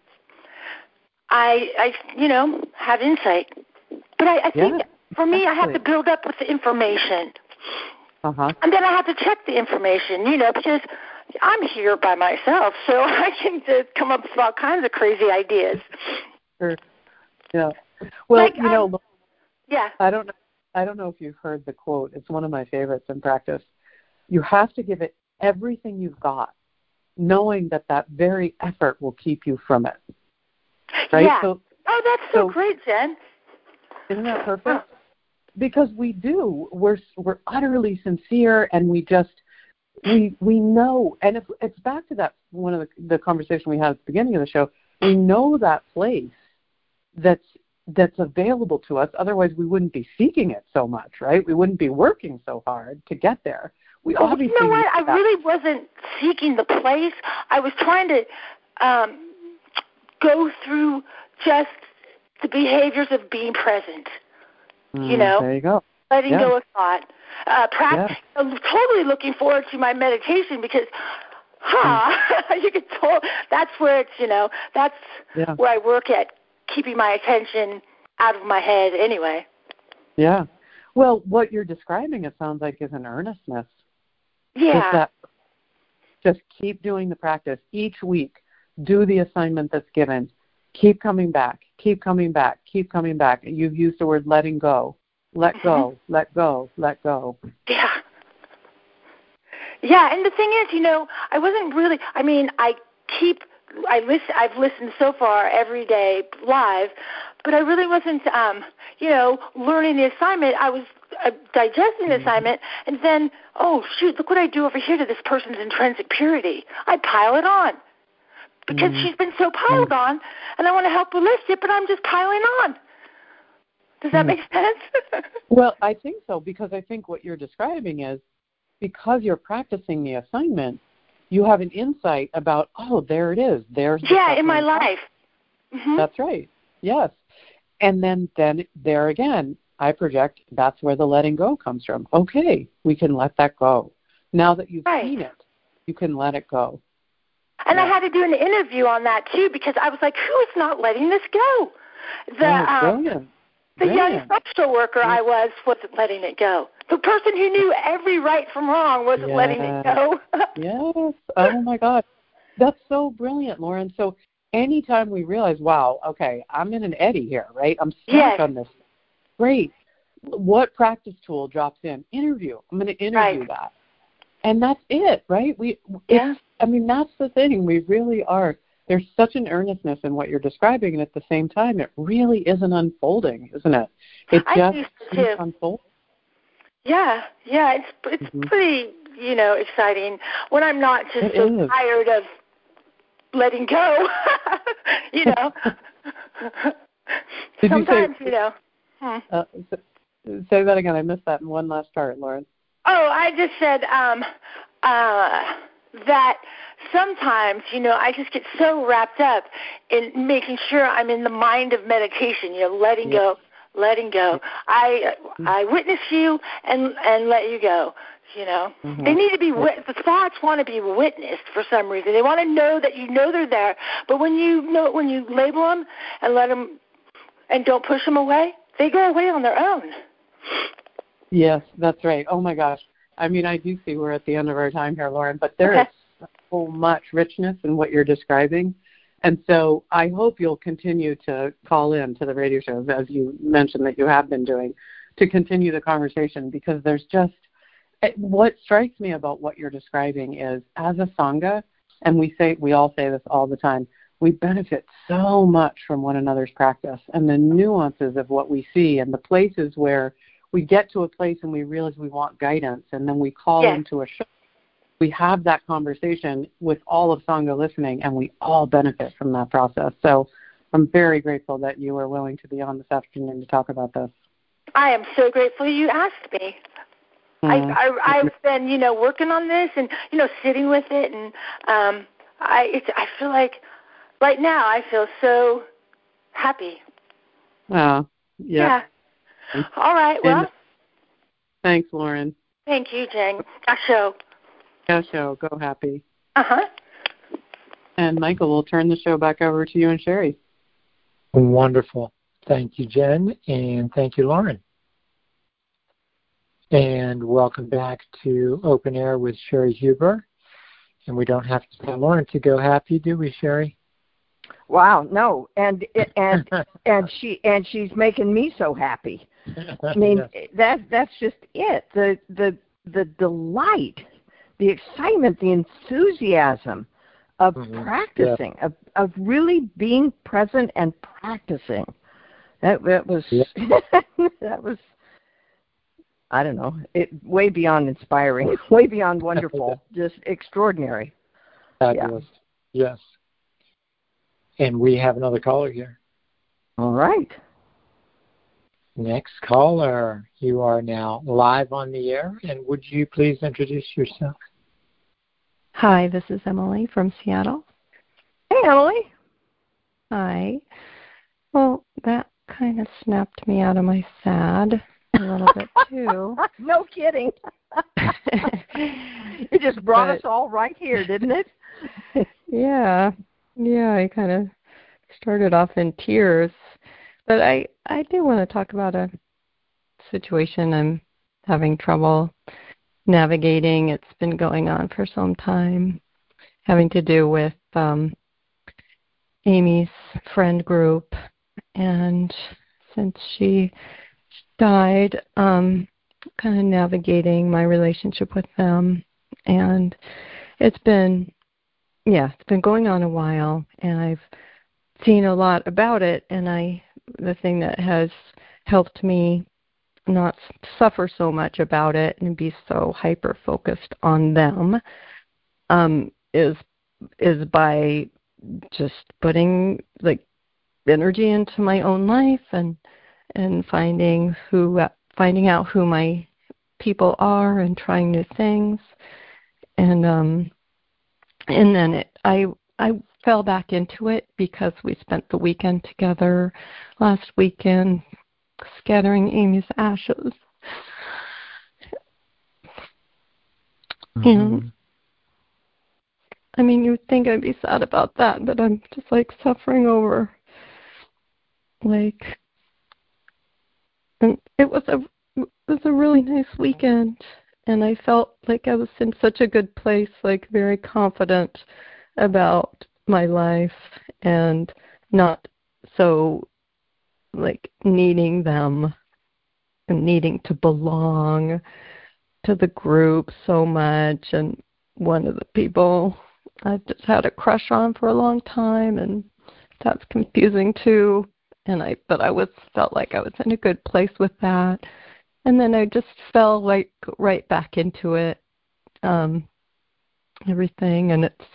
I, I, you know, have insight. But I, I think yeah, for me, exactly. I have to build up with the information. Uh-huh. And then I have to check the information, you know, because I'm here by myself, so I can just come up with all kinds of crazy ideas. Sure. Yeah. Well, like, you know, um, yeah. I don't know. I don't know if you've heard the quote. It's one of my favorites in practice. You have to give it everything you've got, knowing that that very effort will keep you from it. Right? Yeah. So, oh, that's so, so great, Jen. Isn't that perfect? Huh. Because we do. We're we're utterly sincere, and we just we we know. And it's it's back to that one of the, the conversation we had at the beginning of the show. We know that place that's that's available to us. Otherwise, we wouldn't be seeking it so much, right? We wouldn't be working so hard to get there. We well, obviously you know what? I that. really wasn't seeking the place. I was trying to um, go through just the behaviors of being present. Mm, you know, there you go. Letting yeah. go of thought. Uh, practice, yeah. I'm totally looking forward to my meditation because, huh, mm. you can tell that's where it's, you know, that's yeah. where I work at keeping my attention out of my head anyway. Yeah. Well, what you're describing, it sounds like, is an earnestness. Yeah. Just that, just keep doing the practice each week. Do the assignment that's given. Keep coming back. Keep coming back. Keep coming back. You've used the word letting go. Let go. Mm-hmm. Let go. Let go. Yeah. Yeah, and the thing is, you know, I wasn't really. I mean, I keep. I listen. I've listened so far every day live, but I really wasn't. Um, you know, learning the assignment. I was uh, digesting the mm-hmm. assignment, and then, oh shoot! Look what I do over here to this person's intrinsic purity. I pile it on. Because mm-hmm. she's been so piled mm-hmm. on, and I want to help her lift it, but I'm just piling on. Does that mm-hmm. make sense? Well, I think so, because I think what you're describing is because you're practicing the assignment, you have an insight about, oh, there it is. There's the yeah, in my life. Mm-hmm. That's right. Yes. And then, then there again, I project that's where the letting go comes from. Okay, we can let that go. Now that you've right. seen it, you can let it go. And yeah. I had to do an interview on that, too, because I was like, who is not letting this go? The, oh, um, brilliant. the brilliant. young social worker yeah. I was wasn't letting it go. the person who knew every right from wrong wasn't yes. letting it go. Yes. Oh my God. That's so brilliant, Lauren. So anytime we realize, wow, okay, I'm in an eddy here, right? I'm stuck yes. on this. Great. What practice tool drops in? Interview. I'm going to interview right. that. And that's it, right? We, yeah. I mean, that's the thing. We really are. There's such an earnestness in what you're describing, and at the same time, it really isn't unfolding, isn't it? It I just think so too. unfolds. Yeah, yeah, it's it's mm-hmm. pretty, you know, exciting when I'm not just it so is. tired of letting go. you know. Did Sometimes, you, say, you know. Hmm. Uh, say that again. I missed that in one last part, Lauren. Oh, I just said um, uh, that sometimes, you know, I just get so wrapped up in making sure I'm in the mind of meditation, you know, letting yep. go, letting go. I I witness you and and let you go. You know, mm-hmm. they need to be. The thoughts want to be witnessed for some reason. They want to know that you know they're there. But when you know, when you label them and let them, and don't push them away, they go away on their own. Yes, that's right. Oh my gosh. I mean, I do see we're at the end of our time here, Lauren, but there okay. is so much richness in what you're describing. And so I hope you'll continue to call in to the radio shows, as you mentioned that you have been doing, to continue the conversation, because there's just, what strikes me about what you're describing is, as a Sangha, and we say, we all say this all the time, we benefit so much from one another's practice and the nuances of what we see and the places where we get to a place and we realize we want guidance, and then we call yes. into a show. We have that conversation with all of Sangha listening, and we all benefit from that process. So I'm very grateful that you were willing to be on this afternoon to talk about this. I am so grateful you asked me. Mm-hmm. I, I, I've been, you know, working on this and, you know, sitting with it, and um, I, it's, I feel like right now I feel so happy. Oh, yeah. Yeah. All right, well. And thanks, Lauren. Thank you, Jen. Gasho. Gasho, go happy. Uh-huh. And Michael, we'll turn the show back over to you and Sherry. Wonderful. Thank you, Jen, and thank you, Lauren. And welcome back to Open Air with Sherry Huber. And we don't have to tell Lauren to go happy, do we, Sherry? Wow, no, and and and she and she's making me so happy. I mean, yes. that that's just it. The the the delight, the excitement, the enthusiasm of mm-hmm. practicing, yeah. of of really being present and practicing. That that was yeah. that was I don't know, it way beyond inspiring, way beyond wonderful, just extraordinary. Fabulous. Yeah. Yes. And we have another caller here. All right. Next caller, you are now live on the air, and would you please introduce yourself? Hi, this is Emily from Seattle. Hey, Emily. Hi. Well, that kind of snapped me out of my sad a little bit, too. No kidding. It just brought but, us all right here, didn't it? Yeah. Yeah, I kind of started off in tears. But I, I do want to talk about a situation I'm having trouble navigating. It's been going on for some time, having to do with um, Amy's friend group. And since she died, um, kind of navigating my relationship with them. And it's been, yeah, it's been going on a while, and I've seen a lot about it, and I, the thing that has helped me not suffer so much about it and be so hyper-focused on them um, is is by just putting, like, energy into my own life and and finding who finding out who my people are and trying new things, and um and then it, I I fell back into it because we spent the weekend together last weekend scattering Amy's ashes. Mm-hmm. And I mean, you'd think I'd be sad about that, but I'm just like suffering over, like, and it was a it was a really nice weekend, and I felt like I was in such a good place, like very confident about my life and not so like needing them and needing to belong to the group so much. And one of the people I just had a crush on for a long time, and that's confusing too. And I, but I was felt like I was in a good place with that. And then I just fell like right back into it, um, everything. And it's,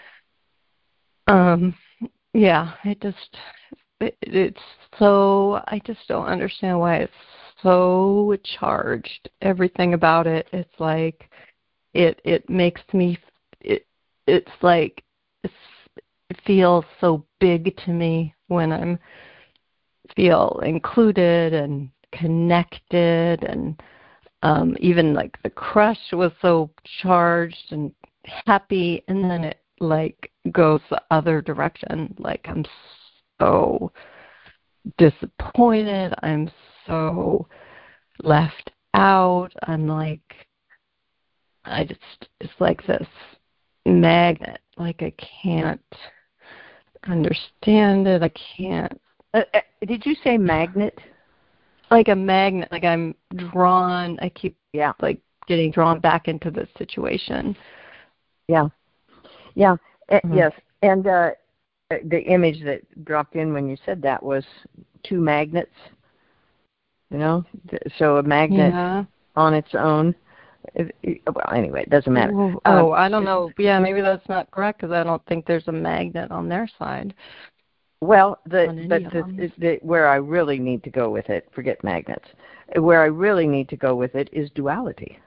um, yeah, it just, it, it's so, I just don't understand why it's so charged. Everything about it, it's like, it, it makes me, it, it's like, it's, it feels so big to me when I'm feel included and connected, and um, even like the crush was so charged and happy, and then it like goes the other direction. Like I'm so disappointed. I'm so left out. I'm like, I just, it's like this magnet. Like I can't understand it. I can't. Uh, uh, did you say magnet? Like a magnet. Like I'm drawn. I keep Yeah. like getting drawn back into this situation. Yeah. Yeah. Uh, Mhm. Yes. And uh, the image that dropped in when you said that was two magnets. You know, so a magnet Yeah. on its own. It, it, well, anyway, it doesn't matter. Oh, oh, I don't know. Yeah, maybe that's not correct because I don't think there's a magnet on their side. Well, the On any but of the, them. the, where I really need to go with it, forget magnets. Where I really need to go with it is duality.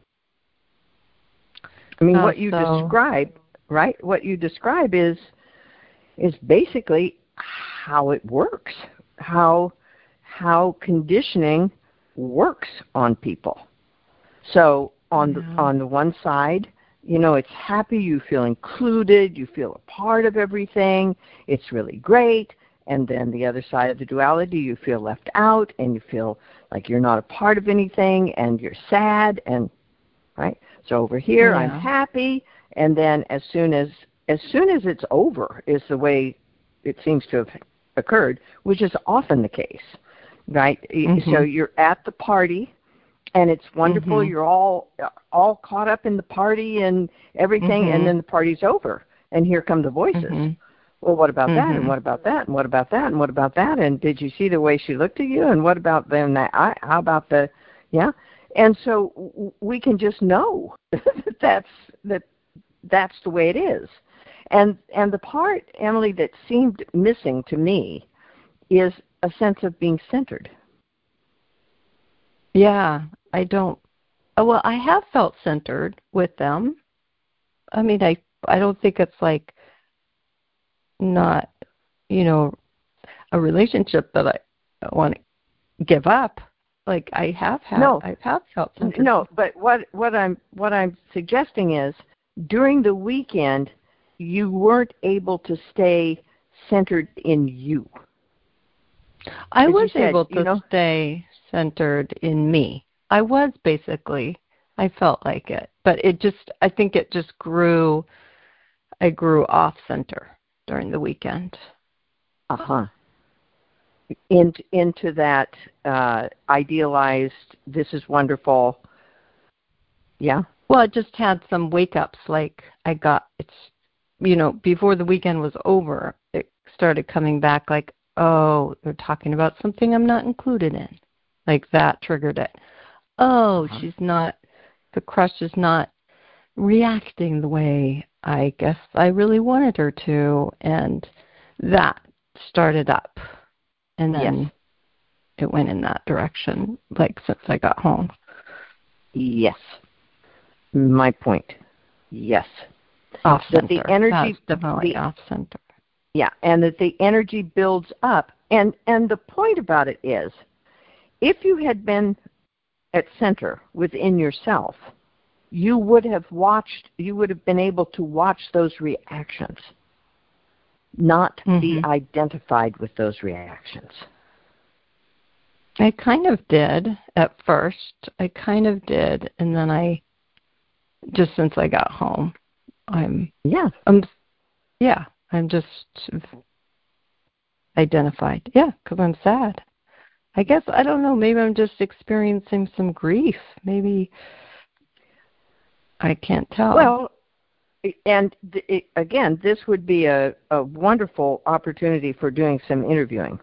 I mean, Uh, what you so- describe, right? What you describe is is basically how it works, how how conditioning works on people. So on Yeah. the on the one side, you know, it's happy, you feel included, you feel a part of everything, it's really great. And then the other side of the duality, you feel left out and you feel like you're not a part of anything and you're sad, and right? So over here Yeah. I'm happy, and then as soon as as soon as it's over is the way it seems to have occurred, which is often the case, right? Mm-hmm. So you're at the party, and it's wonderful. Mm-hmm. You're all all caught up in the party and everything, Mm-hmm. and then the party's over, and here come the voices. Mm-hmm. Well, what about that? Mm-hmm. And what about that? And what about that? And what about that? And did you see the way she looked at you? And what about then that? I, how about the, yeah? And so w- we can just know that that's that that's the way it is. And and the part, Emily, that seemed missing to me is a sense of being centered. Yeah, I don't. Oh, well, I have felt centered with them. I mean, I I don't think it's like not, you know, a relationship that I want to give up. Like I have had, No. I have felt centered. No, but what what I'm what I'm suggesting is during the weekend you weren't able to stay centered in you. I As was you said, able to you know, stay centered in me. I was basically. I felt like it, but it just. I think it just grew. I grew off center during the weekend. uh huh, into into that uh, idealized. This is wonderful. Yeah. Well, it just had some wake ups. Like I got it's, you know, before the weekend was over, it started coming back. Like, oh, they're talking about something I'm not included in. Like that triggered it. Oh, Uh-huh. she's not. The crush is not reacting the way I guess I really wanted her to, and that started up, and then Yes. it went in that direction. Like since I got home. Yes. My point. Yes. Off That center. the energy That's definitely the, off center. Yeah, and that the energy builds up. And and the point about it is, if you had been at center within yourself, you would have watched, you would have been able to watch those reactions, not Mm-hmm. be identified with those reactions. I kind of did at first. I kind of did, and then I just since I got home, I'm yeah, I'm yeah, I'm just identified. Yeah, because I'm sad. I guess I don't know. Maybe I'm just experiencing some grief. Maybe I can't tell. Well, and it, again, this would be a, a wonderful opportunity for doing some interviewing.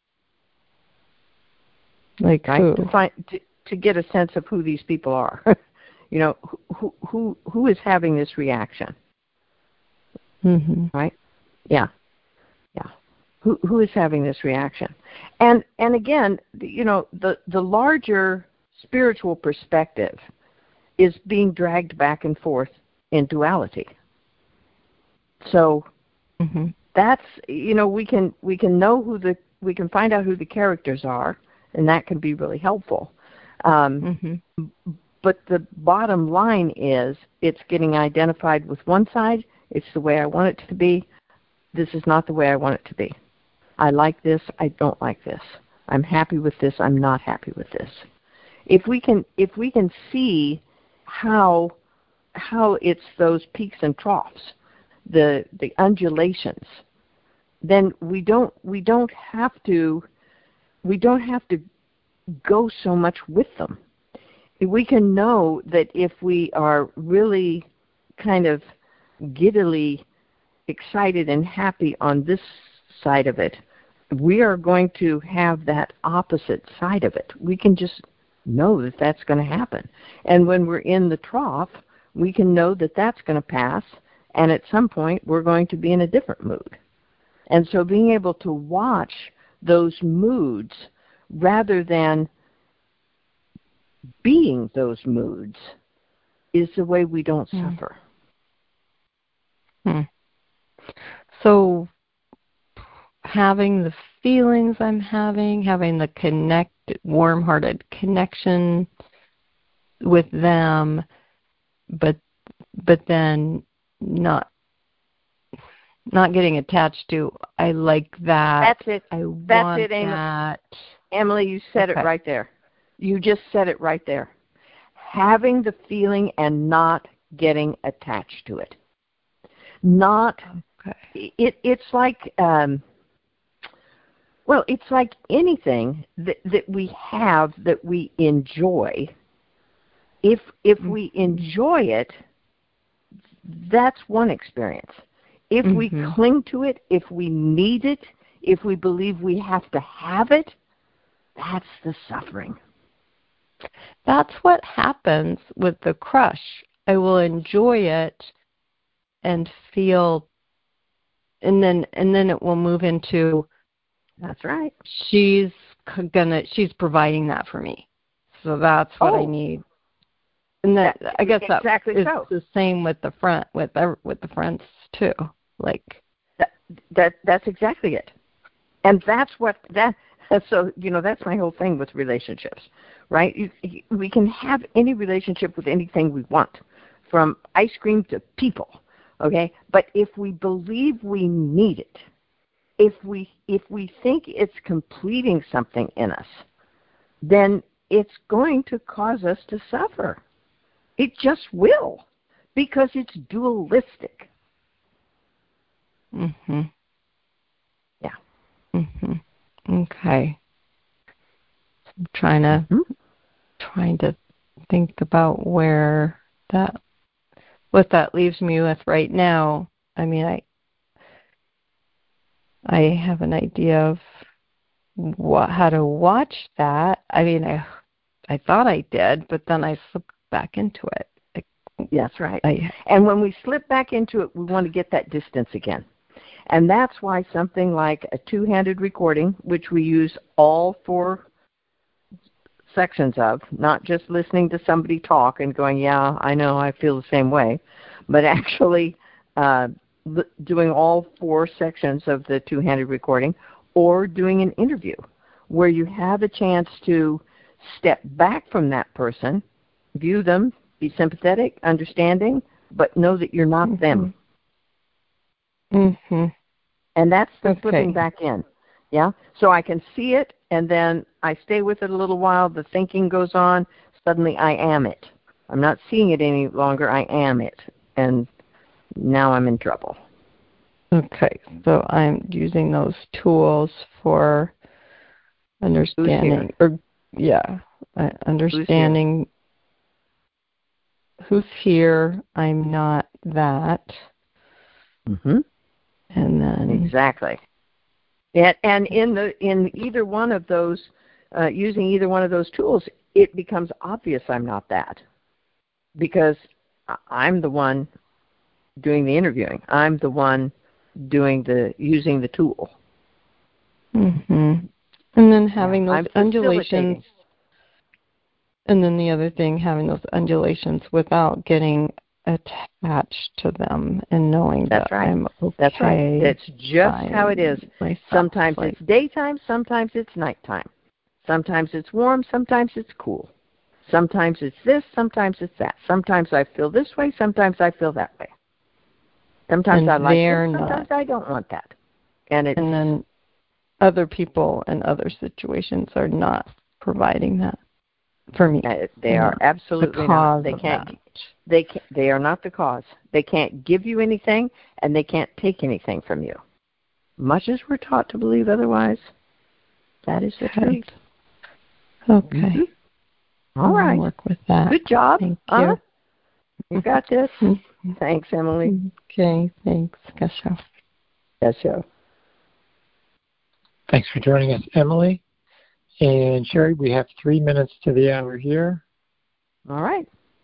Like right? who? To find to, to get a sense of who these people are. You know, who who who is having this reaction? Mm-hmm. Right? Yeah, yeah. Who who is having this reaction? And and again, you know, the the larger spiritual perspective is being dragged back and forth in duality. So mm-hmm. that's, you know, we can we can know who the we can find out who the characters are, and that can be really helpful. Um, Mm-hmm. But the bottom line is it's getting identified with one side. It's the way I want it to be. This is not the way I want it to be. I like this. I don't like this. I'm happy with this. I'm not happy with this. If we can, if we can see how how it's those peaks and troughs, the the undulations, then we don't we don't have to we don't have to go so much with them. We can know that if we are really kind of giddily excited and happy on this side of it, we are going to have that opposite side of it. We can just know that that's going to happen. And when we're in the trough, we can know that that's going to pass, and at some point we're going to be in a different mood. And so being able to watch those moods rather than being those moods is the way we don't hmm. suffer. Hmm. So having the feelings I'm having, having the connect, warm-hearted connection with them, but but then not not getting attached to, I like that. That's it. I That's want it, Amy. that. Emily, you said okay. it right there. You just said it right there. Having the feeling and not getting attached to it. Not, okay. it, it's like, um, well, it's like anything that, that we have that we enjoy. If, if mm-hmm. we enjoy it, that's one experience. If mm-hmm. we cling to it, if we need it, if we believe we have to have it, that's the suffering. That's what happens with the crush. I will enjoy it and feel, and then and then it will move into. That's right. She's gonna. She's providing that for me, so that's what oh. I need. And that, that I guess exactly that is so. the same with the front with with the friends too. Like that, that that's exactly it, and that's what that. So you know that's my whole thing with relationships. Right? You, we can have any relationship with anything we want, from ice cream to people, okay? But if we believe we need it, if we if we think it's completing something in us, then it's going to cause us to suffer. It just will, because it's dualistic. Mhm. Yeah. Mhm. Okay. I'm trying to. Mm-hmm. trying to think about where that, what that leaves me with right now. I mean, I I have an idea of what, how to watch that. I mean, I I thought I did, but then I slipped back into it. I, That's right. I, and when we slip back into it, we want to get that distance again. And that's why something like a two-handed recording, which we use all four sections of, not just listening to somebody talk and going, yeah, I know, I feel the same way, but actually uh, doing all four sections of the two-handed recording, or doing an interview where you have a chance to step back from that person, view them, be sympathetic, understanding, but know that you're not mm-hmm. them. Mm-hmm. And that's the okay. slipping back in. Yeah? So I can see it, and then I stay with it a little while, the thinking goes on, suddenly I am it. I'm not seeing it any longer, I am it. And now I'm in trouble. Okay, so I'm using those tools for understanding, or yeah, uh, understanding who's here? who's here. I'm not that. Mm-hmm. And then exactly. And, and in the in either one of those, uh, using either one of those tools, it becomes obvious I'm not that, because I'm the one doing the interviewing. I'm the one doing the using the tool. Mm-hmm. And then having yeah, those undulations. And then the other thing, having those undulations without getting attached to them and knowing That's that right. I'm okay. That's right. That's just how it is. Myself. Sometimes like, it's daytime, sometimes it's nighttime. Sometimes it's warm, sometimes it's cool. Sometimes it's this, sometimes it's that. Sometimes I feel this way, sometimes I feel that way. Sometimes and I like this, sometimes not. I don't want that. And, it's, and then other people and other situations are not providing that for me. Uh, they are absolutely the not. They of can't. That. They can, They are not the cause. They can't give you anything, and they can't take anything from you. Much as we're taught to believe otherwise, that is the okay. truth. Okay. Mm-hmm. All right. Work with that. Good job. Thank uh, you. You got this. Thanks, Emily. Okay. Thanks, Kesha. Kesha. Thanks for joining us, Emily. And Sherry, we have three minutes to the hour here. All right.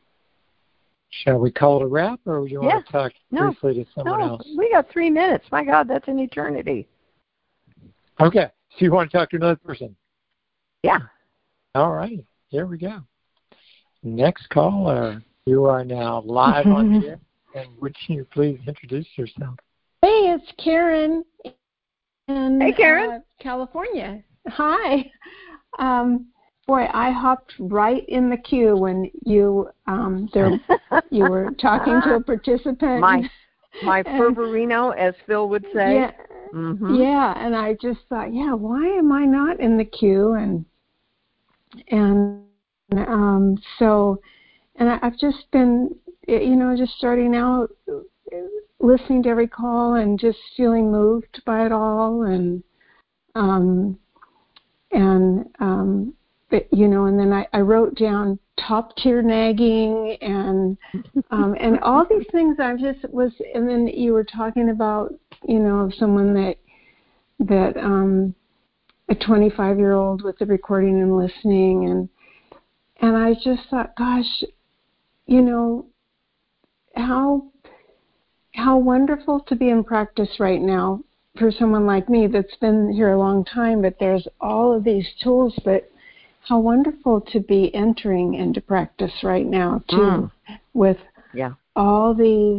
Shall we call it a wrap, or do you yeah. want to talk no. briefly to someone no. else? We got three minutes. My God, that's an eternity. Okay. So you want to talk to another person? Yeah. All right. Here we go. Next caller. You are now live on the air. And would you please introduce yourself? Hey, it's Karen in hey, Karen. Uh, California. Hi. Um, boy, I hopped right in the queue when you um, there you were talking to a participant. My my fervorino, as Phil would say. Yeah, mm-hmm. yeah. And I just thought, yeah, why am I not in the queue? And and um, so, and I, I've just been, you know, just starting out, listening to every call and just feeling moved by it all, and um, and um, but, you know, and then I, I wrote down top tier nagging and um, and all these things. I just was, and then you were talking about, you know, someone that that um, a twenty-five year old with the recording and listening, and and I just thought, gosh, you know, how how wonderful to be in practice right now for someone like me that's been here a long time, but there's all of these tools, but how wonderful to be entering into practice right now too, mm. with yeah. all these,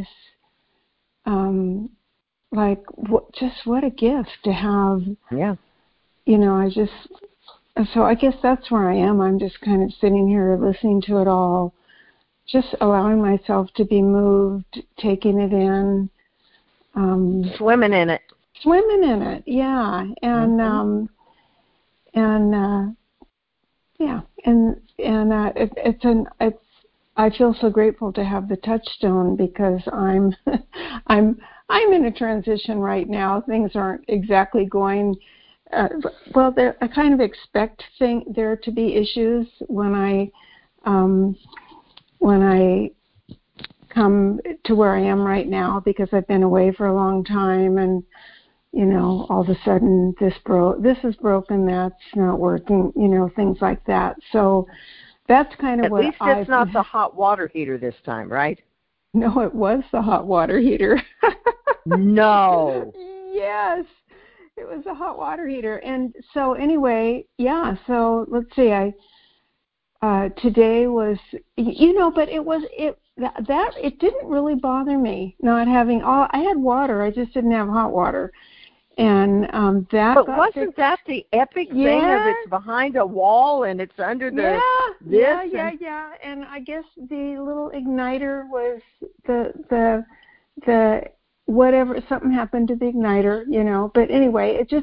um, like what, just what a gift to have. Yeah. You know, I just, so I guess that's where I am. I'm just kind of sitting here listening to it all, just allowing myself to be moved, taking it in. Um, swimming in it. Swimming in it, yeah. And, mm-hmm. um, and, uh, yeah, and, and, uh, it, it's an, it's, I feel so grateful to have the touchstone because I'm, I'm, I'm in a transition right now. Things aren't exactly going, uh, well, I kind of expect thing, there to be issues when I, um, when I come to where I am right now because I've been away for a long time and, you know, all of a sudden this broke, this is broken, that's not working, you know, things like that. So that's kind of At what least I've... it's not the hot water heater this time, right? No, it was the hot water heater. No. Yes, it was a hot water heater. And so anyway, yeah, so let's see, I... Uh, today was, you know, but it was, it that, that, it didn't really bother me not having, all, I had water, I just didn't have hot water. And um, that But got wasn't fixed. that the epic yeah. thing of it's behind a wall and it's under the yeah, this? Yeah, yeah, and... yeah. And I guess the little igniter was the, the, the, whatever, something happened to the igniter, you know. But anyway, it just,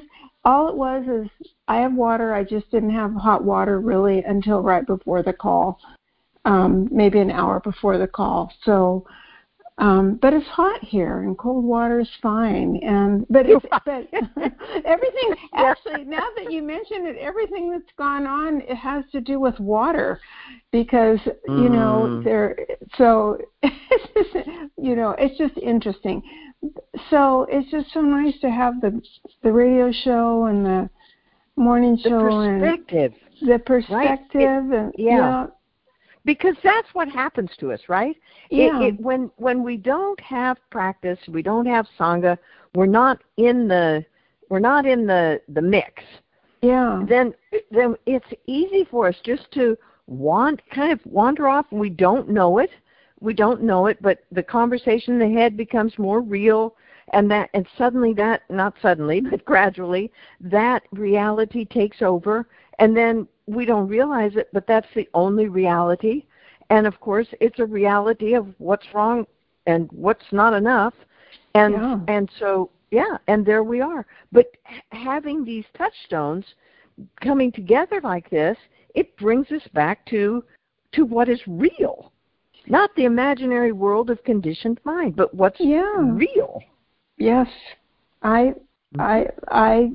all it was is I have water. I just didn't have hot water really until right before the call, um, maybe an hour before the call. So, um, but it's hot here, and cold water is fine. And but it's, but everything actually, now that you mention it, everything that's gone on, it has to do with water, because mm. you know there. So it's just, you know, it's just interesting. So it's just so nice to have the the radio show and the morning the show perspective. and the perspective right? it, and yeah. yeah. Because that's what happens to us, right? Yeah. It, it, when when we don't have practice, we don't have Sangha, we're not in the we're not in the, the mix. Yeah. Then then it's easy for us just to want kind of wander off. We don't know it. We don't know it, but the conversation in the head becomes more real, and that and suddenly that not suddenly, but gradually that reality takes over, and then we don't realize it, but that's the only reality. And of course, it's a reality of what's wrong and what's not enough. And yeah. and so, yeah, and there we are. But having these touchstones coming together like this, it brings us back to to what is real. Not the imaginary world of conditioned mind, but what's yeah. real. Yes. I I I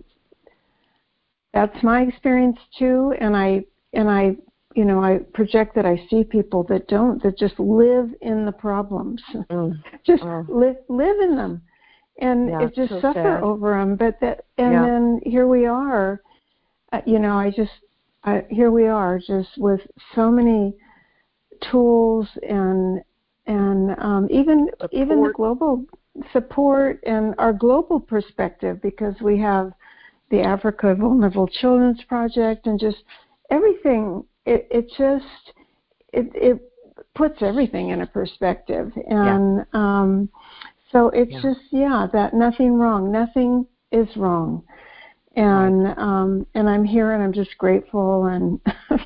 That's my experience too, and I and I, you know, I project that I see people that don't, that just live in the problems, mm. just oh. live live in them, and yeah, it just so suffer sad. over them. But that, and yeah. then here we are, uh, you know, I just, I, here we are, just with so many tools and and um, even support. even the global support and our global perspective, because we have the Africa Vulnerable Children's Project, and just everything. It, it just it, it puts everything in a perspective, and yeah. um, so it's yeah. just yeah that nothing wrong, nothing is wrong, and right. um, and I'm here, and I'm just grateful, and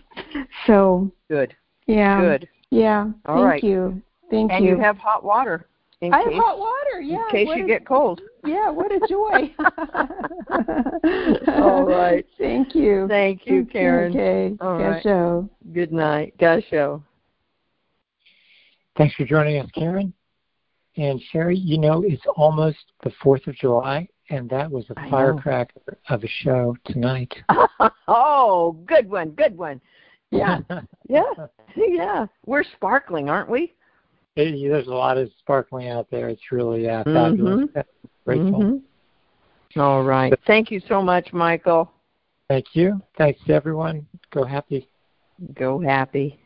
so good, yeah, good, yeah. All thank right. you, thank and you. And you have hot water. In I case, have hot water, yeah. In case what you a, get cold. Yeah, what a joy. All right. Thank you. Thank you, Karen. Okay. All right. Gasho. Good night. Gasho. Thanks for joining us, Karen. And Sherry, you know, it's almost the fourth of July, and that was a firecracker of a show tonight. Oh, good one, good one. Yeah, yeah, yeah. We're sparkling, aren't we? Hey, there's a lot of sparkling out there. It's really uh, fabulous. Mm-hmm. Grateful. Mm-hmm. All right. Thank you so much, Michael. Thank you. Thanks to everyone. Go happy. Go happy.